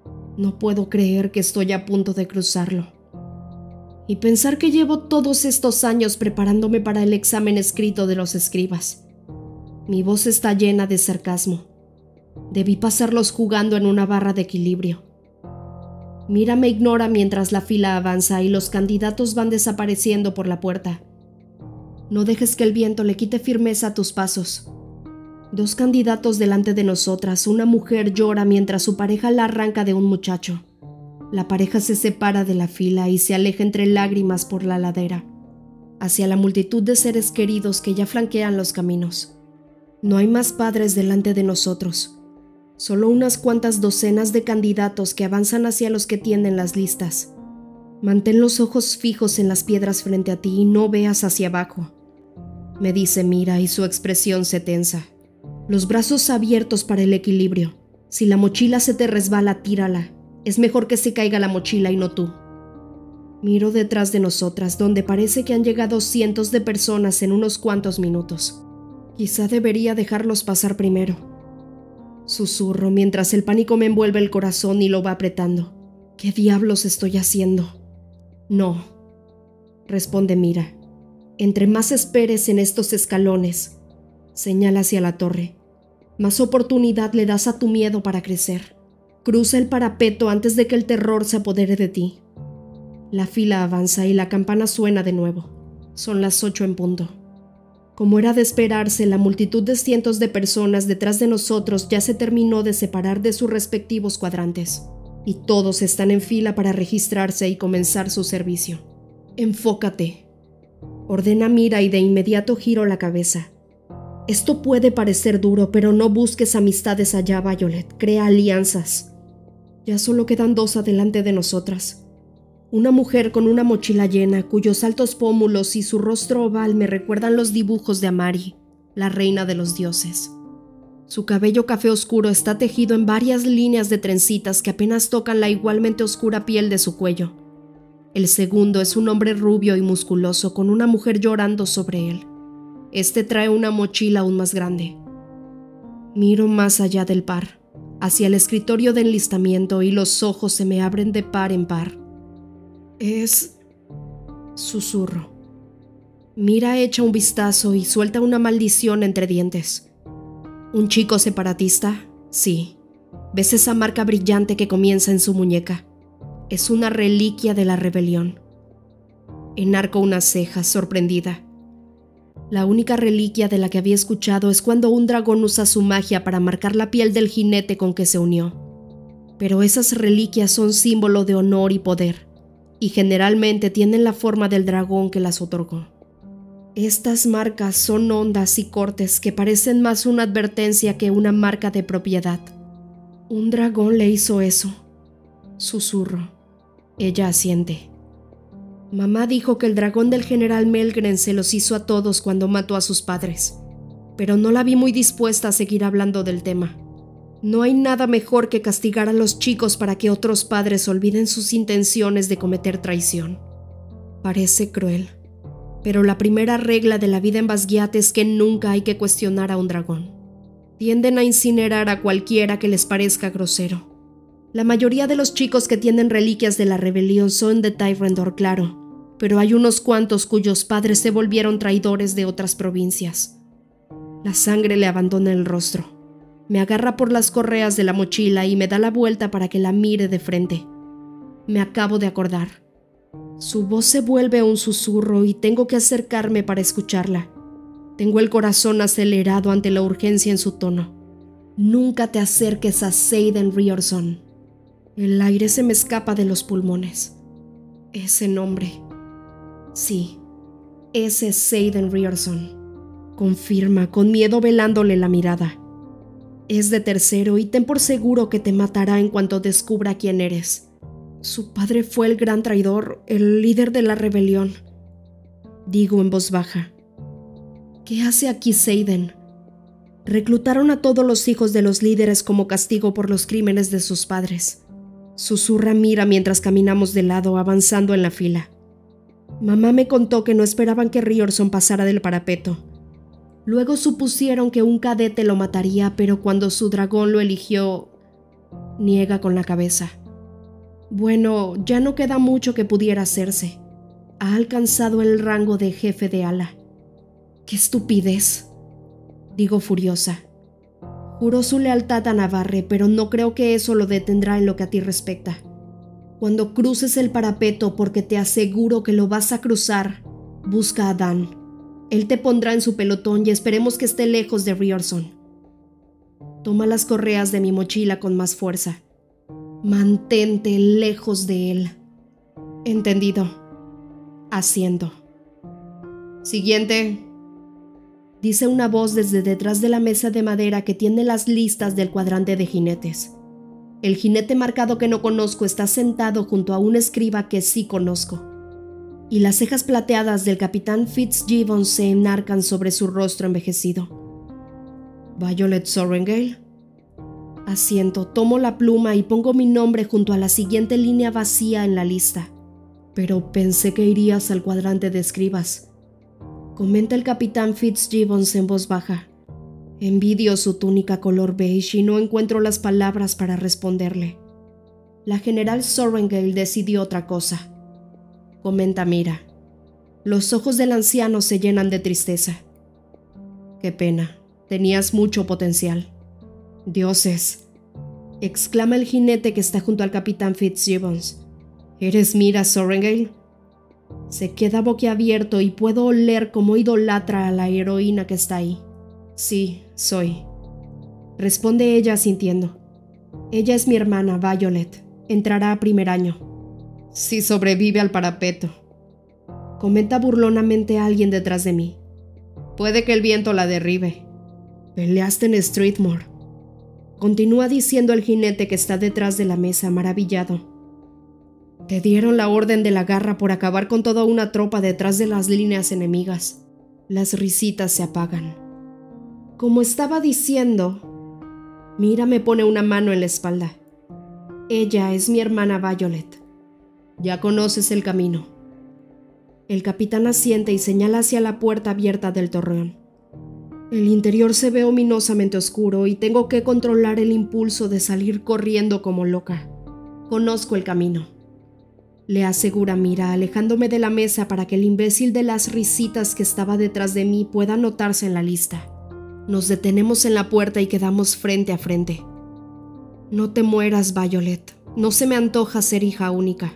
Speaker 1: No puedo creer que estoy a punto de cruzarlo. Y pensar que llevo todos estos años preparándome para el examen escrito de los escribas. Mi voz está llena de sarcasmo. Debí pasarlos jugando en una barra de equilibrio. Mira me ignora mientras la fila avanza y los candidatos van desapareciendo por la puerta. No dejes que el viento le quite firmeza a tus pasos. 2 candidatos delante de nosotras, una mujer llora mientras su pareja la arranca de un muchacho. La pareja se separa de la fila y se aleja entre lágrimas por la ladera, hacia la multitud de seres queridos que ya flanquean los caminos. No hay más padres delante de nosotros, solo unas cuantas docenas de candidatos que avanzan hacia los que tienden las listas. Mantén los ojos fijos en las piedras frente a ti y no veas hacia abajo, me dice Mira y su expresión se tensa. Los brazos abiertos para el equilibrio. Si la mochila se te resbala, tírala. Es mejor que se caiga la mochila y no tú. Miro detrás de nosotras, donde parece que han llegado cientos de personas en unos cuantos minutos. Quizá debería dejarlos pasar primero. Susurro mientras el pánico me envuelve el corazón y lo va apretando. ¿Qué diablos estoy haciendo? No, responde Mira. Entre más esperes en estos escalones, señala hacia la torre, más oportunidad le das a tu miedo para crecer. Cruza el parapeto antes de que el terror se apodere de ti. La fila avanza y la campana suena de nuevo. Son las 8 en punto. Como era de esperarse, la multitud de cientos de personas detrás de nosotros ya se terminó de separar de sus respectivos cuadrantes, y todos están en fila para registrarse y comenzar su servicio. Enfócate, ordena Mira y de inmediato giro la cabeza. Esto puede parecer duro, pero no busques amistades allá, Violet. Crea alianzas. Ya solo quedan 2 adelante de nosotras. Una mujer con una mochila llena, cuyos altos pómulos y su rostro oval me recuerdan los dibujos de Amari, la reina de los dioses. Su cabello café oscuro está tejido en varias líneas de trencitas que apenas tocan la igualmente oscura piel de su cuello. El segundo es un hombre rubio y musculoso con una mujer llorando sobre él. Este trae una mochila aún más grande. Miro más allá del par, hacia el escritorio de enlistamiento, y los ojos se me abren de par en par. Susurro. Mira echa un vistazo y suelta una maldición entre dientes. ¿Un chico separatista? Sí. ¿Ves esa marca brillante que comienza en su muñeca? Es una reliquia de la rebelión. Enarco una ceja, sorprendida. La única reliquia de la que había escuchado es cuando un dragón usa su magia para marcar la piel del jinete con que se unió. Pero esas reliquias son símbolo de honor y poder, y generalmente tienen la forma del dragón que las otorgó. Estas marcas son ondas y cortes que parecen más una advertencia que una marca de propiedad. Un dragón le hizo eso. Susurro. Ella asiente. Mamá dijo que el dragón del general Melgren se los hizo a todos cuando mató a sus padres, pero no la vi muy dispuesta a seguir hablando del tema. No hay nada mejor que castigar a los chicos para que otros padres olviden sus intenciones de cometer traición. Parece cruel, pero la primera regla de la vida en Basgiat es que nunca hay que cuestionar a un dragón. Tienden a incinerar a cualquiera que les parezca grosero. La mayoría de los chicos que tienen reliquias de la rebelión son de Tyrendor, claro, pero hay unos cuantos cuyos padres se volvieron traidores de otras provincias. La sangre le abandona el rostro. Me agarra por las correas de la mochila y me da la vuelta para que la mire de frente. Me acabo de acordar. Su voz se vuelve un susurro y tengo que acercarme para escucharla. Tengo el corazón acelerado ante la urgencia en su tono. Nunca te acerques a Xaden Riorson. El aire se me escapa de los pulmones. Ese nombre. Sí, ese es Xaden Riorson. Confirma, con miedo velándole la mirada. Es de tercero y ten por seguro que te matará en cuanto descubra quién eres. Su padre fue el gran traidor, el líder de la rebelión. Digo en voz baja. ¿Qué hace aquí Xaden? Reclutaron a todos los hijos de los líderes como castigo por los crímenes de sus padres. Susurra Mira mientras caminamos de lado, avanzando en la fila. Mamá me contó que no esperaban que Riorson pasara del parapeto. Luego supusieron que un cadete lo mataría, pero cuando su dragón lo eligió... Niega con la cabeza. Bueno, ya no queda mucho que pudiera hacerse. Ha alcanzado el rango de jefe de ala. ¡Qué estupidez!, digo furiosa. Juró su lealtad a Navarre, pero no creo que eso lo detendrá en lo que a ti respecta. Cuando cruces el parapeto, porque te aseguro que lo vas a cruzar, busca a Dan. Él te pondrá en su pelotón y esperemos que esté lejos de Riorson. Toma las correas de mi mochila con más fuerza. Mantente lejos de él. Entendido. Asiento. Siguiente, dice una voz desde detrás de la mesa de madera que tiene las listas del cuadrante de jinetes. El jinete marcado que no conozco está sentado junto a un escriba que sí conozco, y las cejas plateadas del capitán Fitzgibbon se enarcan sobre su rostro envejecido. ¿Violet Sorrengale? Asiento, tomo la pluma y pongo mi nombre junto a la siguiente línea vacía en la lista. Pero pensé que irías al cuadrante de escribas, comenta el capitán Fitzgibbons en voz baja. Envidio su túnica color beige y no encuentro las palabras para responderle. La general Sorrengale decidió otra cosa, comenta Mira. Los ojos del anciano se llenan de tristeza. Qué pena, tenías mucho potencial. Dioses, exclama el jinete que está junto al capitán Fitzgibbons. ¿Eres Mira Sorrengale? Se queda boquiabierto y puedo oler cómo idolatra a la heroína que está ahí. Sí, soy, responde ella asintiendo. Ella es mi hermana, Violet. Entrará a primer año. Si sobrevive al parapeto. comenta burlonamente a alguien detrás de mí. Puede que el viento la derribe. Peleaste en Streetmore. Continúa diciendo el jinete que está detrás de la mesa, maravillado. Te dieron la orden de la garra por acabar con toda una tropa detrás de las líneas enemigas. Las risitas se apagan. Como estaba diciendo, Mira me pone una mano en la espalda. Ella es mi hermana Violet. Ya conoces el camino. El capitán asiente y señala hacia la puerta abierta del torreón. El interior se ve ominosamente oscuro y tengo que controlar el impulso de salir corriendo como loca. Conozco el camino. Le asegura Mira, alejándome de la mesa para que el imbécil de las risitas que estaba detrás de mí pueda anotarse en la lista. Nos detenemos en la puerta y quedamos frente a frente. No te mueras, Violet. No se me antoja ser hija única.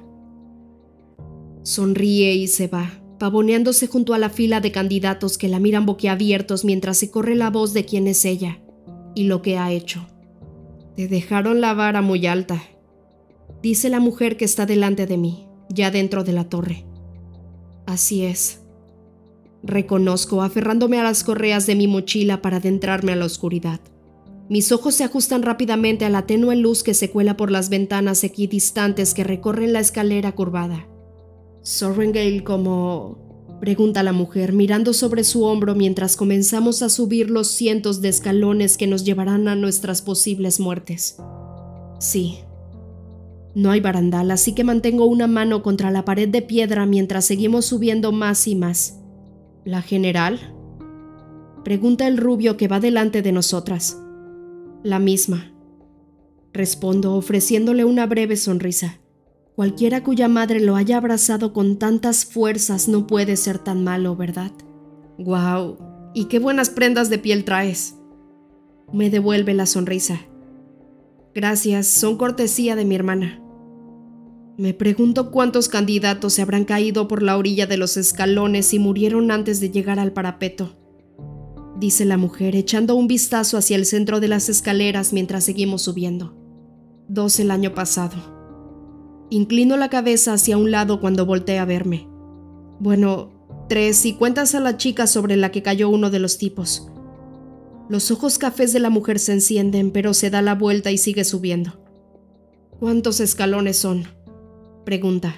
Speaker 1: Sonríe y se va, pavoneándose junto a la fila de candidatos que la miran boquiabiertos mientras se corre la voz de quién es ella y lo que ha hecho. Te dejaron la vara muy alta, dice la mujer que está delante de mí, ya dentro de la torre. Así es. Reconozco, aferrándome a las correas de mi mochila para adentrarme a la oscuridad. Mis ojos se ajustan rápidamente a la tenue luz que se cuela por las ventanas equidistantes que recorren la escalera curvada. ¿Sorrengale como...? Pregunta la mujer, mirando sobre su hombro mientras comenzamos a subir los cientos de escalones que nos llevarán a nuestras posibles muertes. Sí. No hay barandal, así que mantengo una mano contra la pared de piedra mientras seguimos subiendo más y más. ¿La general? Pregunta el rubio que va delante de nosotras. La misma. Respondo, ofreciéndole una breve sonrisa. Cualquiera cuya madre lo haya abrazado con tantas fuerzas no puede ser tan malo, ¿verdad? ¡Guau! ¡Y qué buenas prendas de piel traes! Me devuelve la sonrisa. Gracias, son cortesía de mi hermana. Me pregunto cuántos candidatos se habrán caído por la orilla de los escalones y murieron antes de llegar al parapeto, dice la mujer, echando un vistazo hacia el centro de las escaleras mientras seguimos subiendo. 2 el año pasado. Inclino la cabeza hacia un lado cuando voltea a verme. Bueno, 3 si cuentas a la chica sobre la que cayó uno de los tipos. Los ojos cafés de la mujer se encienden, pero se da la vuelta y sigue subiendo. ¿Cuántos escalones son?, pregunta.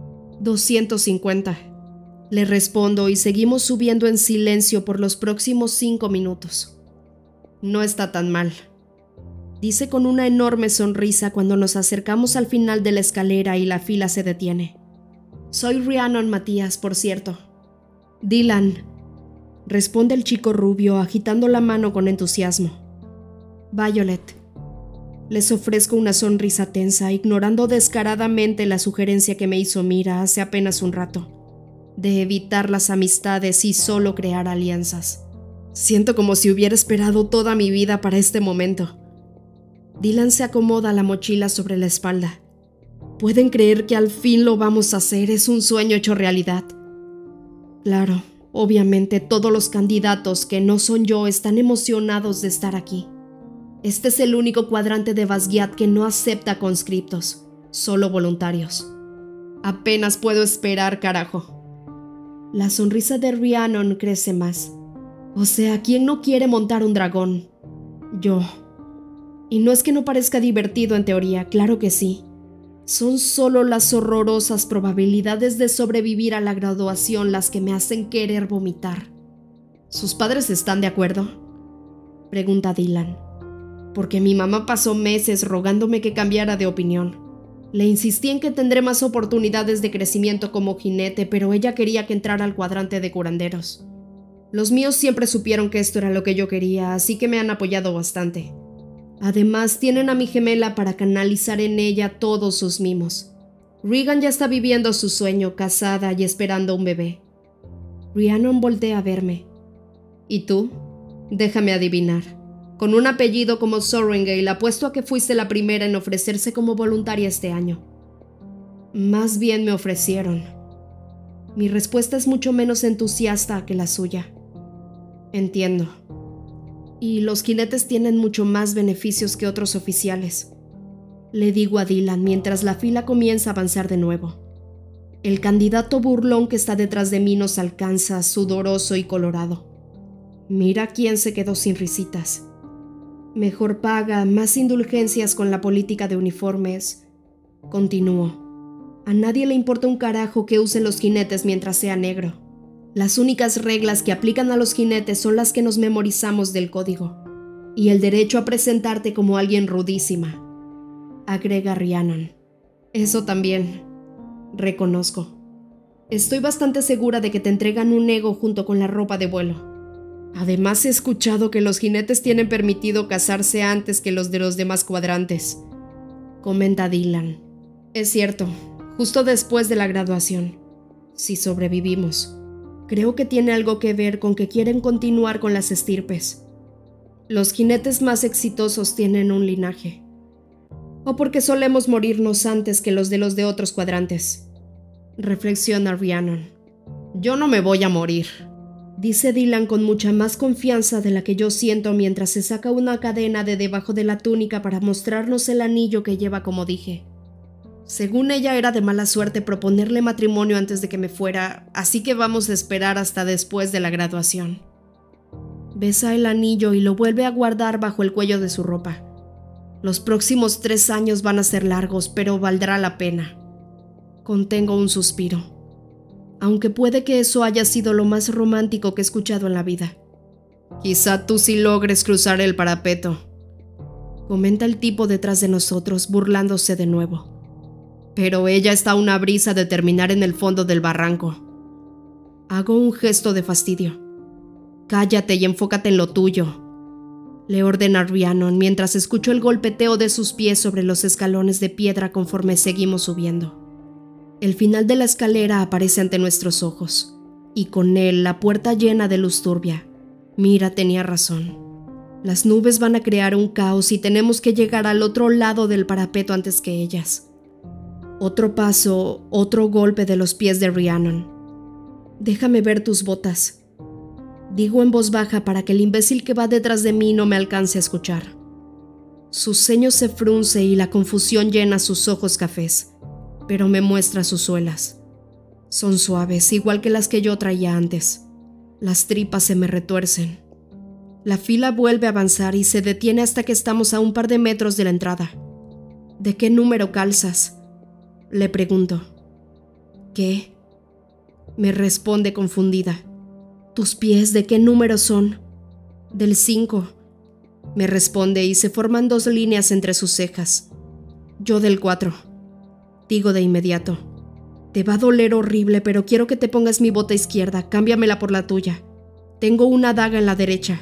Speaker 1: 250. Le respondo y seguimos subiendo en silencio por los próximos 5 minutos. No está tan mal, dice con una enorme sonrisa cuando nos acercamos al final de la escalera y la fila se detiene. Soy Rhiannon Matías, por cierto. Dylan, responde el chico rubio agitando la mano con entusiasmo. Violet. Les ofrezco una sonrisa tensa, ignorando descaradamente la sugerencia que me hizo Mira hace apenas un rato, de evitar las amistades y solo crear alianzas. Siento como si hubiera esperado toda mi vida para este momento. Dylan se acomoda la mochila sobre la espalda. ¿Pueden creer que al fin lo vamos a hacer? Es un sueño hecho realidad. Claro, obviamente todos los candidatos que no son yo están emocionados de estar aquí. Este es el único cuadrante de Basgiat que no acepta conscriptos, solo voluntarios. Apenas puedo esperar, carajo. La sonrisa de Rhiannon crece más. O sea, ¿quién no quiere montar un dragón? Yo. Y no es que no parezca divertido en teoría, claro que sí. Son solo las horrorosas probabilidades de sobrevivir a la graduación las que me hacen querer vomitar. ¿Sus padres están de acuerdo?, pregunta Dylan. Porque mi mamá pasó meses rogándome que cambiara de opinión. Le insistí en que tendré más oportunidades de crecimiento como jinete, pero ella quería que entrara al cuadrante de curanderos. Los míos siempre supieron que esto era lo que yo quería, así que me han apoyado bastante. Además, tienen a mi gemela para canalizar en ella todos sus mimos. Regan ya está viviendo su sueño, casada y esperando un bebé. Rhiannon voltea a verme. ¿Y tú? Déjame adivinar. Con un apellido como Sorrengale, apuesto a que fuiste la primera en ofrecerse como voluntaria este año. Más bien me ofrecieron. Mi respuesta es mucho menos entusiasta que la suya. Entiendo. Y los jinetes tienen mucho más beneficios que otros oficiales, le digo a Dylan mientras la fila comienza a avanzar de nuevo. El candidato burlón que está detrás de mí nos alcanza, sudoroso y colorado. Mira quién se quedó sin risitas. Mejor paga, más indulgencias con la política de uniformes. Continúo. A nadie le importa un carajo que usen los jinetes mientras sea negro. Las únicas reglas que aplican a los jinetes son las que nos memorizamos del código. Y el derecho a presentarte como alguien rudísima. Agrega Rhiannon. Eso también. Reconozco. Estoy bastante segura de que te entregan un ego junto con la ropa de vuelo. Además he escuchado que los jinetes tienen permitido casarse antes que los de los demás cuadrantes. Comenta Dylan. Es cierto, justo después de la graduación. Si sobrevivimos. Creo que tiene algo que ver con que quieren continuar con las estirpes. Los jinetes más exitosos tienen un linaje. O porque solemos morirnos antes que los de otros cuadrantes. Reflexiona Rhiannon. Yo no me voy a morir, dice Dylan con mucha más confianza de la que yo siento mientras se saca una cadena de debajo de la túnica para mostrarnos el anillo que lleva como dije. Según ella era de mala suerte proponerle matrimonio antes de que me fuera, así que vamos a esperar hasta después de la graduación. Besa el anillo y lo vuelve a guardar bajo el cuello de su ropa. Los próximos 3 años van a ser largos, pero valdrá la pena. Contengo un suspiro. Aunque puede que eso haya sido lo más romántico que he escuchado en la vida. Quizá tú sí logres cruzar el parapeto, comenta el tipo detrás de nosotros, burlándose de nuevo. Pero ella está a una brisa de terminar en el fondo del barranco. Hago un gesto de fastidio. Cállate y enfócate en lo tuyo, le ordena Rhiannon mientras escucho el golpeteo de sus pies sobre los escalones de piedra conforme seguimos subiendo. El final de la escalera aparece ante nuestros ojos, y con él la puerta llena de luz turbia. Mira tenía razón. Las nubes van a crear un caos y tenemos que llegar al otro lado del parapeto antes que ellas. Otro paso, otro golpe de los pies de Rhiannon. Déjame ver tus botas. Digo en voz baja para que el imbécil que va detrás de mí no me alcance a escuchar. Su ceño se frunce y la confusión llena sus ojos cafés, pero me muestra sus suelas. Son suaves, igual que las que yo traía antes. Las tripas se me retuercen. La fila vuelve a avanzar y se detiene hasta que estamos a un par de metros de la entrada. ¿De qué número calzas?, le pregunto. ¿Qué?, me responde confundida. ¿Tus pies de qué número son? Del 5, me responde y se forman 2 líneas entre sus cejas. Yo del 4, digo de inmediato. Te va a doler horrible, pero quiero que te pongas mi bota izquierda, cámbiamela por la tuya. Tengo una daga en la derecha.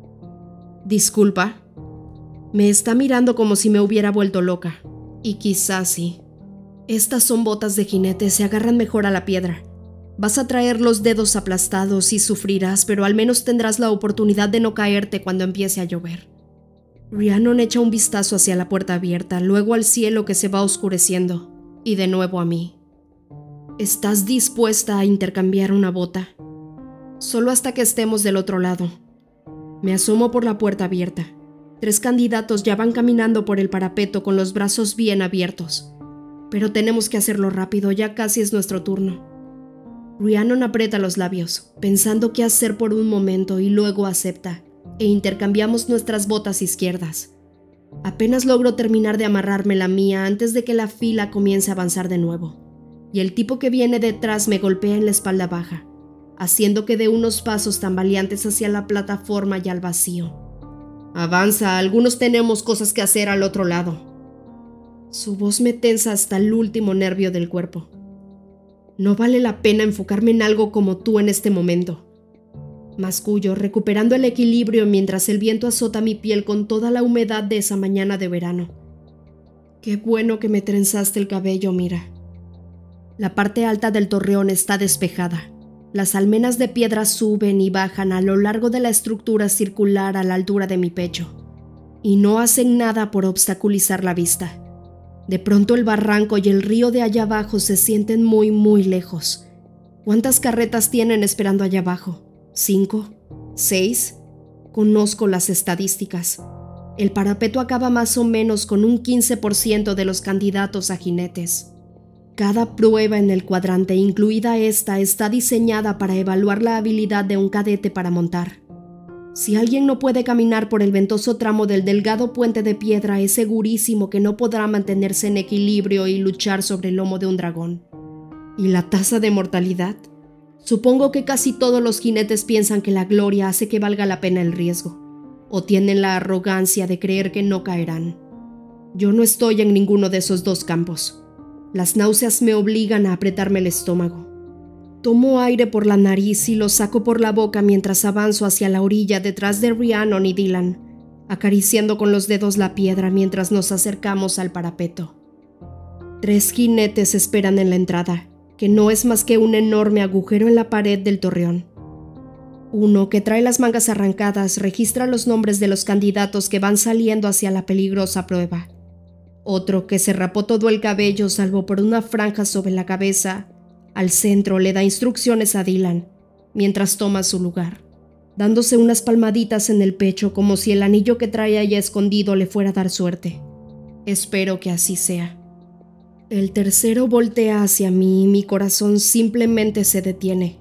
Speaker 1: Disculpa. Me está mirando como si me hubiera vuelto loca. Y quizás sí. Estas son botas de jinete, se agarran mejor a la piedra. Vas a traer los dedos aplastados y sufrirás, pero al menos tendrás la oportunidad de no caerte cuando empiece a llover. Rhiannon echa un vistazo hacia la puerta abierta, luego al cielo que se va oscureciendo, y de nuevo a mí. ¿Estás dispuesta a intercambiar una bota? Solo hasta que estemos del otro lado. Me asomo por la puerta abierta. 3 candidatos ya van caminando por el parapeto con los brazos bien abiertos. Pero tenemos que hacerlo rápido, ya casi es nuestro turno. Rhiannon aprieta los labios, pensando qué hacer por un momento y luego acepta, e intercambiamos nuestras botas izquierdas. Apenas logro terminar de amarrarme la mía antes de que la fila comience a avanzar de nuevo, y el tipo que viene detrás me golpea en la espalda baja, haciendo que dé unos pasos tambaleantes hacia la plataforma y al vacío. Avanza, algunos tenemos cosas que hacer al otro lado. Su voz me tensa hasta el último nervio del cuerpo. No vale la pena enfocarme en algo como tú en este momento. Mascullo, recuperando el equilibrio mientras el viento azota mi piel con toda la humedad de esa mañana de verano. Qué bueno que me trenzaste el cabello, mira. La parte alta del torreón está despejada. Las almenas de piedra suben y bajan a lo largo de la estructura circular a la altura de mi pecho, y no hacen nada por obstaculizar la vista. De pronto el barranco y el río de allá abajo se sienten muy, muy lejos. ¿Cuántas carretas tienen esperando allá abajo? ¿5? ¿6? Conozco las estadísticas. El parapeto acaba más o menos con un 15% de los candidatos a jinetes. Cada prueba en el cuadrante, incluida esta, está diseñada para evaluar la habilidad de un cadete para montar. Si alguien no puede caminar por el ventoso tramo del delgado puente de piedra, es segurísimo que no podrá mantenerse en equilibrio y luchar sobre el lomo de un dragón. ¿Y la tasa de mortalidad? Supongo que casi todos los jinetes piensan que la gloria hace que valga la pena el riesgo, o tienen la arrogancia de creer que no caerán. Yo no estoy en ninguno de esos dos campos. Las náuseas me obligan a apretarme el estómago. Tomo aire por la nariz y lo saco por la boca mientras avanzo hacia la orilla detrás de Rhiannon y Dylan, acariciando con los dedos la piedra mientras nos acercamos al parapeto. 3 jinetes esperan en la entrada, que no es más que un enorme agujero en la pared del torreón. Uno, que trae las mangas arrancadas, registra los nombres de los candidatos que van saliendo hacia la peligrosa prueba. Otro, que se rapó todo el cabello salvo por una franja sobre la cabeza, al centro le da instrucciones a Dylan, mientras toma su lugar, dándose unas palmaditas en el pecho como si el anillo que trae allá escondido le fuera a dar suerte. Espero que así sea. El tercero voltea hacia mí y mi corazón simplemente se detiene.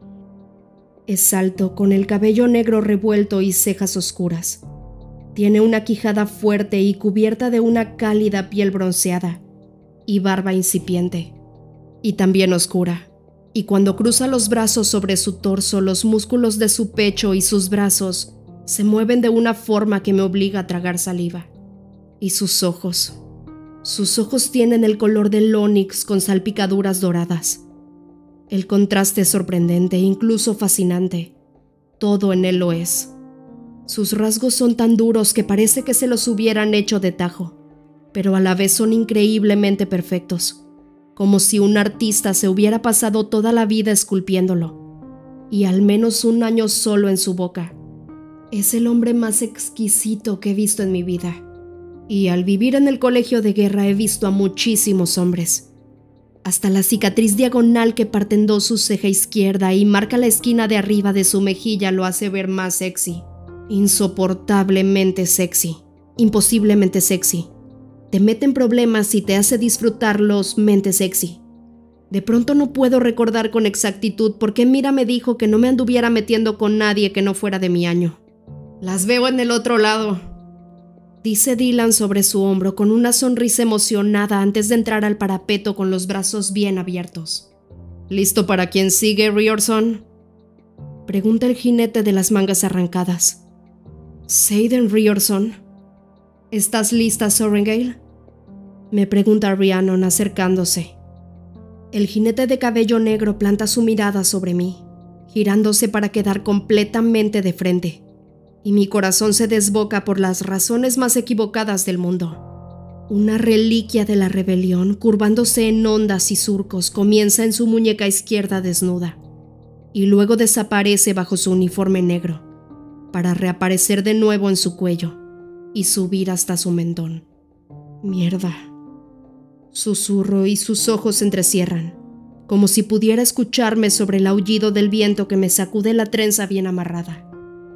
Speaker 1: Es alto, con el cabello negro revuelto y cejas oscuras. Tiene una quijada fuerte y cubierta de una cálida piel bronceada, y barba incipiente, y también oscura. Y cuando cruza los brazos sobre su torso, los músculos de su pecho y sus brazos se mueven de una forma que me obliga a tragar saliva. Y sus ojos tienen el color del ónix con salpicaduras doradas. El contraste es sorprendente, incluso fascinante. Todo en él lo es. Sus rasgos son tan duros que parece que se los hubieran hecho de tajo, pero a la vez son increíblemente perfectos, como si un artista se hubiera pasado toda la vida esculpiéndolo, y al menos un año solo en su boca. Es el hombre más exquisito que he visto en mi vida, y al vivir en el colegio de guerra he visto a muchísimos hombres. Hasta la cicatriz diagonal que parte en dos su ceja izquierda y marca la esquina de arriba de su mejilla lo hace ver más sexy. Insoportablemente sexy. Imposiblemente sexy. Te mete en problemas y te hace disfrutarlos mente sexy. De pronto no puedo recordar con exactitud por qué Mira me dijo que no me anduviera metiendo con nadie que no fuera de mi año. Las veo en el otro lado, dice Dylan sobre su hombro con una sonrisa emocionada antes de entrar al parapeto con los brazos bien abiertos. ¿Listo para quien sigue, Riorson?, pregunta el jinete de las mangas arrancadas. Xaden Riorson. ¿Estás lista, Sorrengail?, me pregunta Rhiannon acercándose. El jinete de cabello negro planta su mirada sobre mí, girándose para quedar completamente de frente, y mi corazón se desboca por las razones más equivocadas del mundo. Una reliquia de la rebelión, curvándose en ondas y surcos, comienza en su muñeca izquierda desnuda, y luego desaparece bajo su uniforme negro, para reaparecer de nuevo en su cuello y subir hasta su mentón. Mierda. Susurro y sus ojos se entrecierran, como si pudiera escucharme sobre el aullido del viento que me sacude la trenza bien amarrada.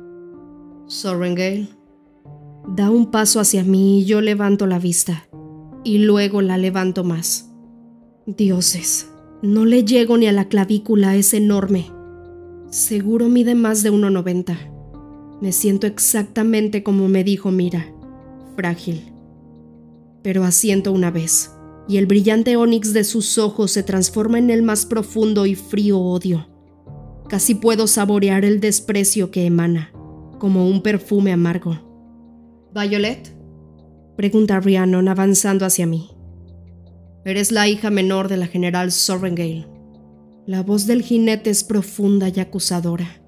Speaker 1: Sorrengail da un paso hacia mí y yo levanto la vista, y luego la levanto más. Dioses, no le llego ni a la clavícula, es enorme. Seguro mide más de 1,90. Me siento exactamente como me dijo Mira, frágil. Pero asiento una vez, y el brillante ónix de sus ojos se transforma en el más profundo y frío odio. Casi puedo saborear el desprecio que emana, como un perfume amargo. ¿Violet?, pregunta Rhiannon avanzando hacia mí. Eres la hija menor de la general Sorrengail. La voz del jinete es profunda y acusadora.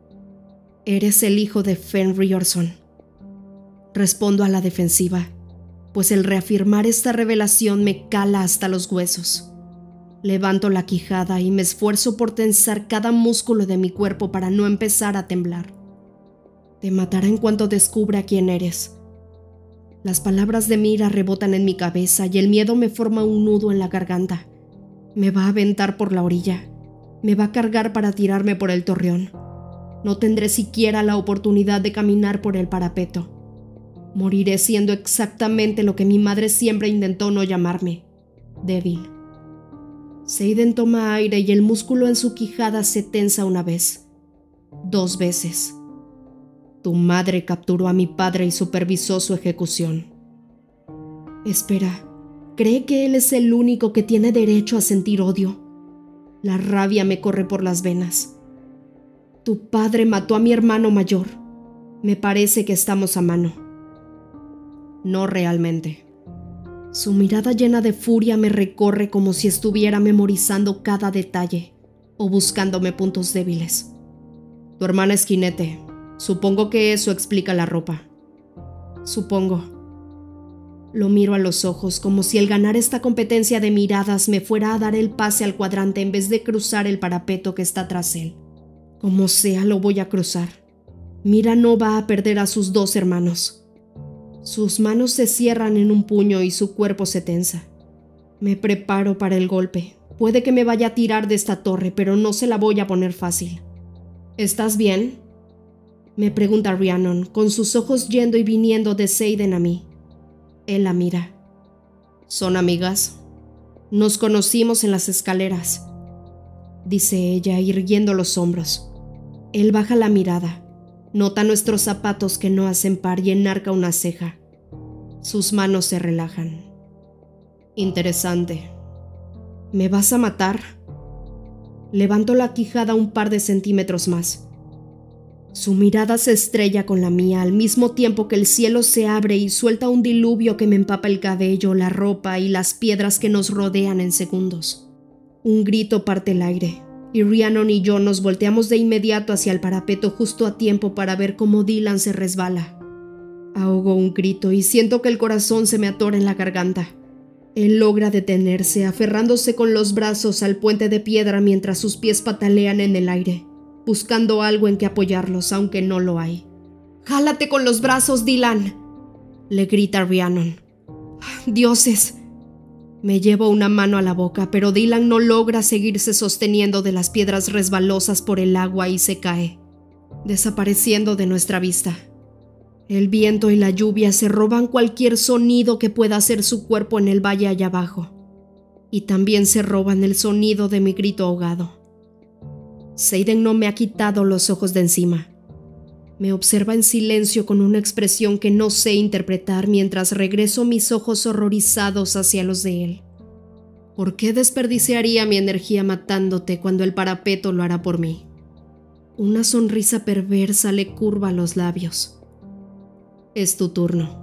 Speaker 1: Eres el hijo de Fen Riorson. Respondo a la defensiva, pues el reafirmar esta revelación me cala hasta los huesos. Levanto la quijada y me esfuerzo por tensar cada músculo de mi cuerpo para no empezar a temblar. Te matará en cuanto descubra quién eres. Las palabras de Mira rebotan en mi cabeza y el miedo me forma un nudo en la garganta. Me va a aventar por la orilla. Me va a cargar para tirarme por el torreón. No tendré siquiera la oportunidad de caminar por el parapeto. Moriré siendo exactamente lo que mi madre siempre intentó no llamarme: débil. Seiden toma aire y el músculo en su quijada se tensa una vez, 2 veces. Tu madre capturó a mi padre y supervisó su ejecución. Espera, ¿cree que él es el único que tiene derecho a sentir odio? La rabia me corre por las venas. Tu padre mató a mi hermano mayor. Me parece que estamos a mano. No realmente. Su mirada llena de furia me recorre como si estuviera memorizando cada detalle o buscándome puntos débiles. Tu hermana es jinete. Supongo que eso explica la ropa. Supongo. Lo miro a los ojos como si el ganar esta competencia de miradas me fuera a dar el pase al cuadrante en vez de cruzar el parapeto que está tras él. Como sea, lo voy a cruzar. Mira no va a perder a sus 2 hermanos. Sus manos se cierran en un puño y su cuerpo se tensa. Me preparo para el golpe. Puede que me vaya a tirar de esta torre, pero no se la voy a poner fácil. ¿Estás bien?, me pregunta Rhiannon, con sus ojos yendo y viniendo de Seiden a mí. Él la mira. ¿Son amigas? Nos conocimos en las escaleras, dice ella, irguiendo los hombros. Él baja la mirada. Nota nuestros zapatos que no hacen par y enarca una ceja. Sus manos se relajan. Interesante. ¿Me vas a matar? Levanto la quijada un par de centímetros más. Su mirada se estrella con la mía al mismo tiempo que el cielo se abre y suelta un diluvio que me empapa el cabello, la ropa y las piedras que nos rodean en segundos. Un grito parte el aire. Y Rhiannon y yo nos volteamos de inmediato hacia el parapeto justo a tiempo para ver cómo Dylan se resbala. Ahogo un grito y siento que el corazón se me atora en la garganta. Él logra detenerse, aferrándose con los brazos al puente de piedra mientras sus pies patalean en el aire, buscando algo en que apoyarlos, aunque no lo hay. «¡Jálate con los brazos, Dylan!», le grita Rhiannon. «¡Dioses!». Me llevo una mano a la boca, pero Dylan no logra seguirse sosteniendo de las piedras resbalosas por el agua y se cae, desapareciendo de nuestra vista. El viento y la lluvia se roban cualquier sonido que pueda hacer su cuerpo en el valle allá abajo, y también se roban el sonido de mi grito ahogado. Seiden no me ha quitado los ojos de encima. Me observa en silencio con una expresión que no sé interpretar mientras regreso mis ojos horrorizados hacia los de él. ¿Por qué desperdiciaría mi energía matándote cuando el parapeto lo hará por mí? Una sonrisa perversa le curva los labios. Es tu turno.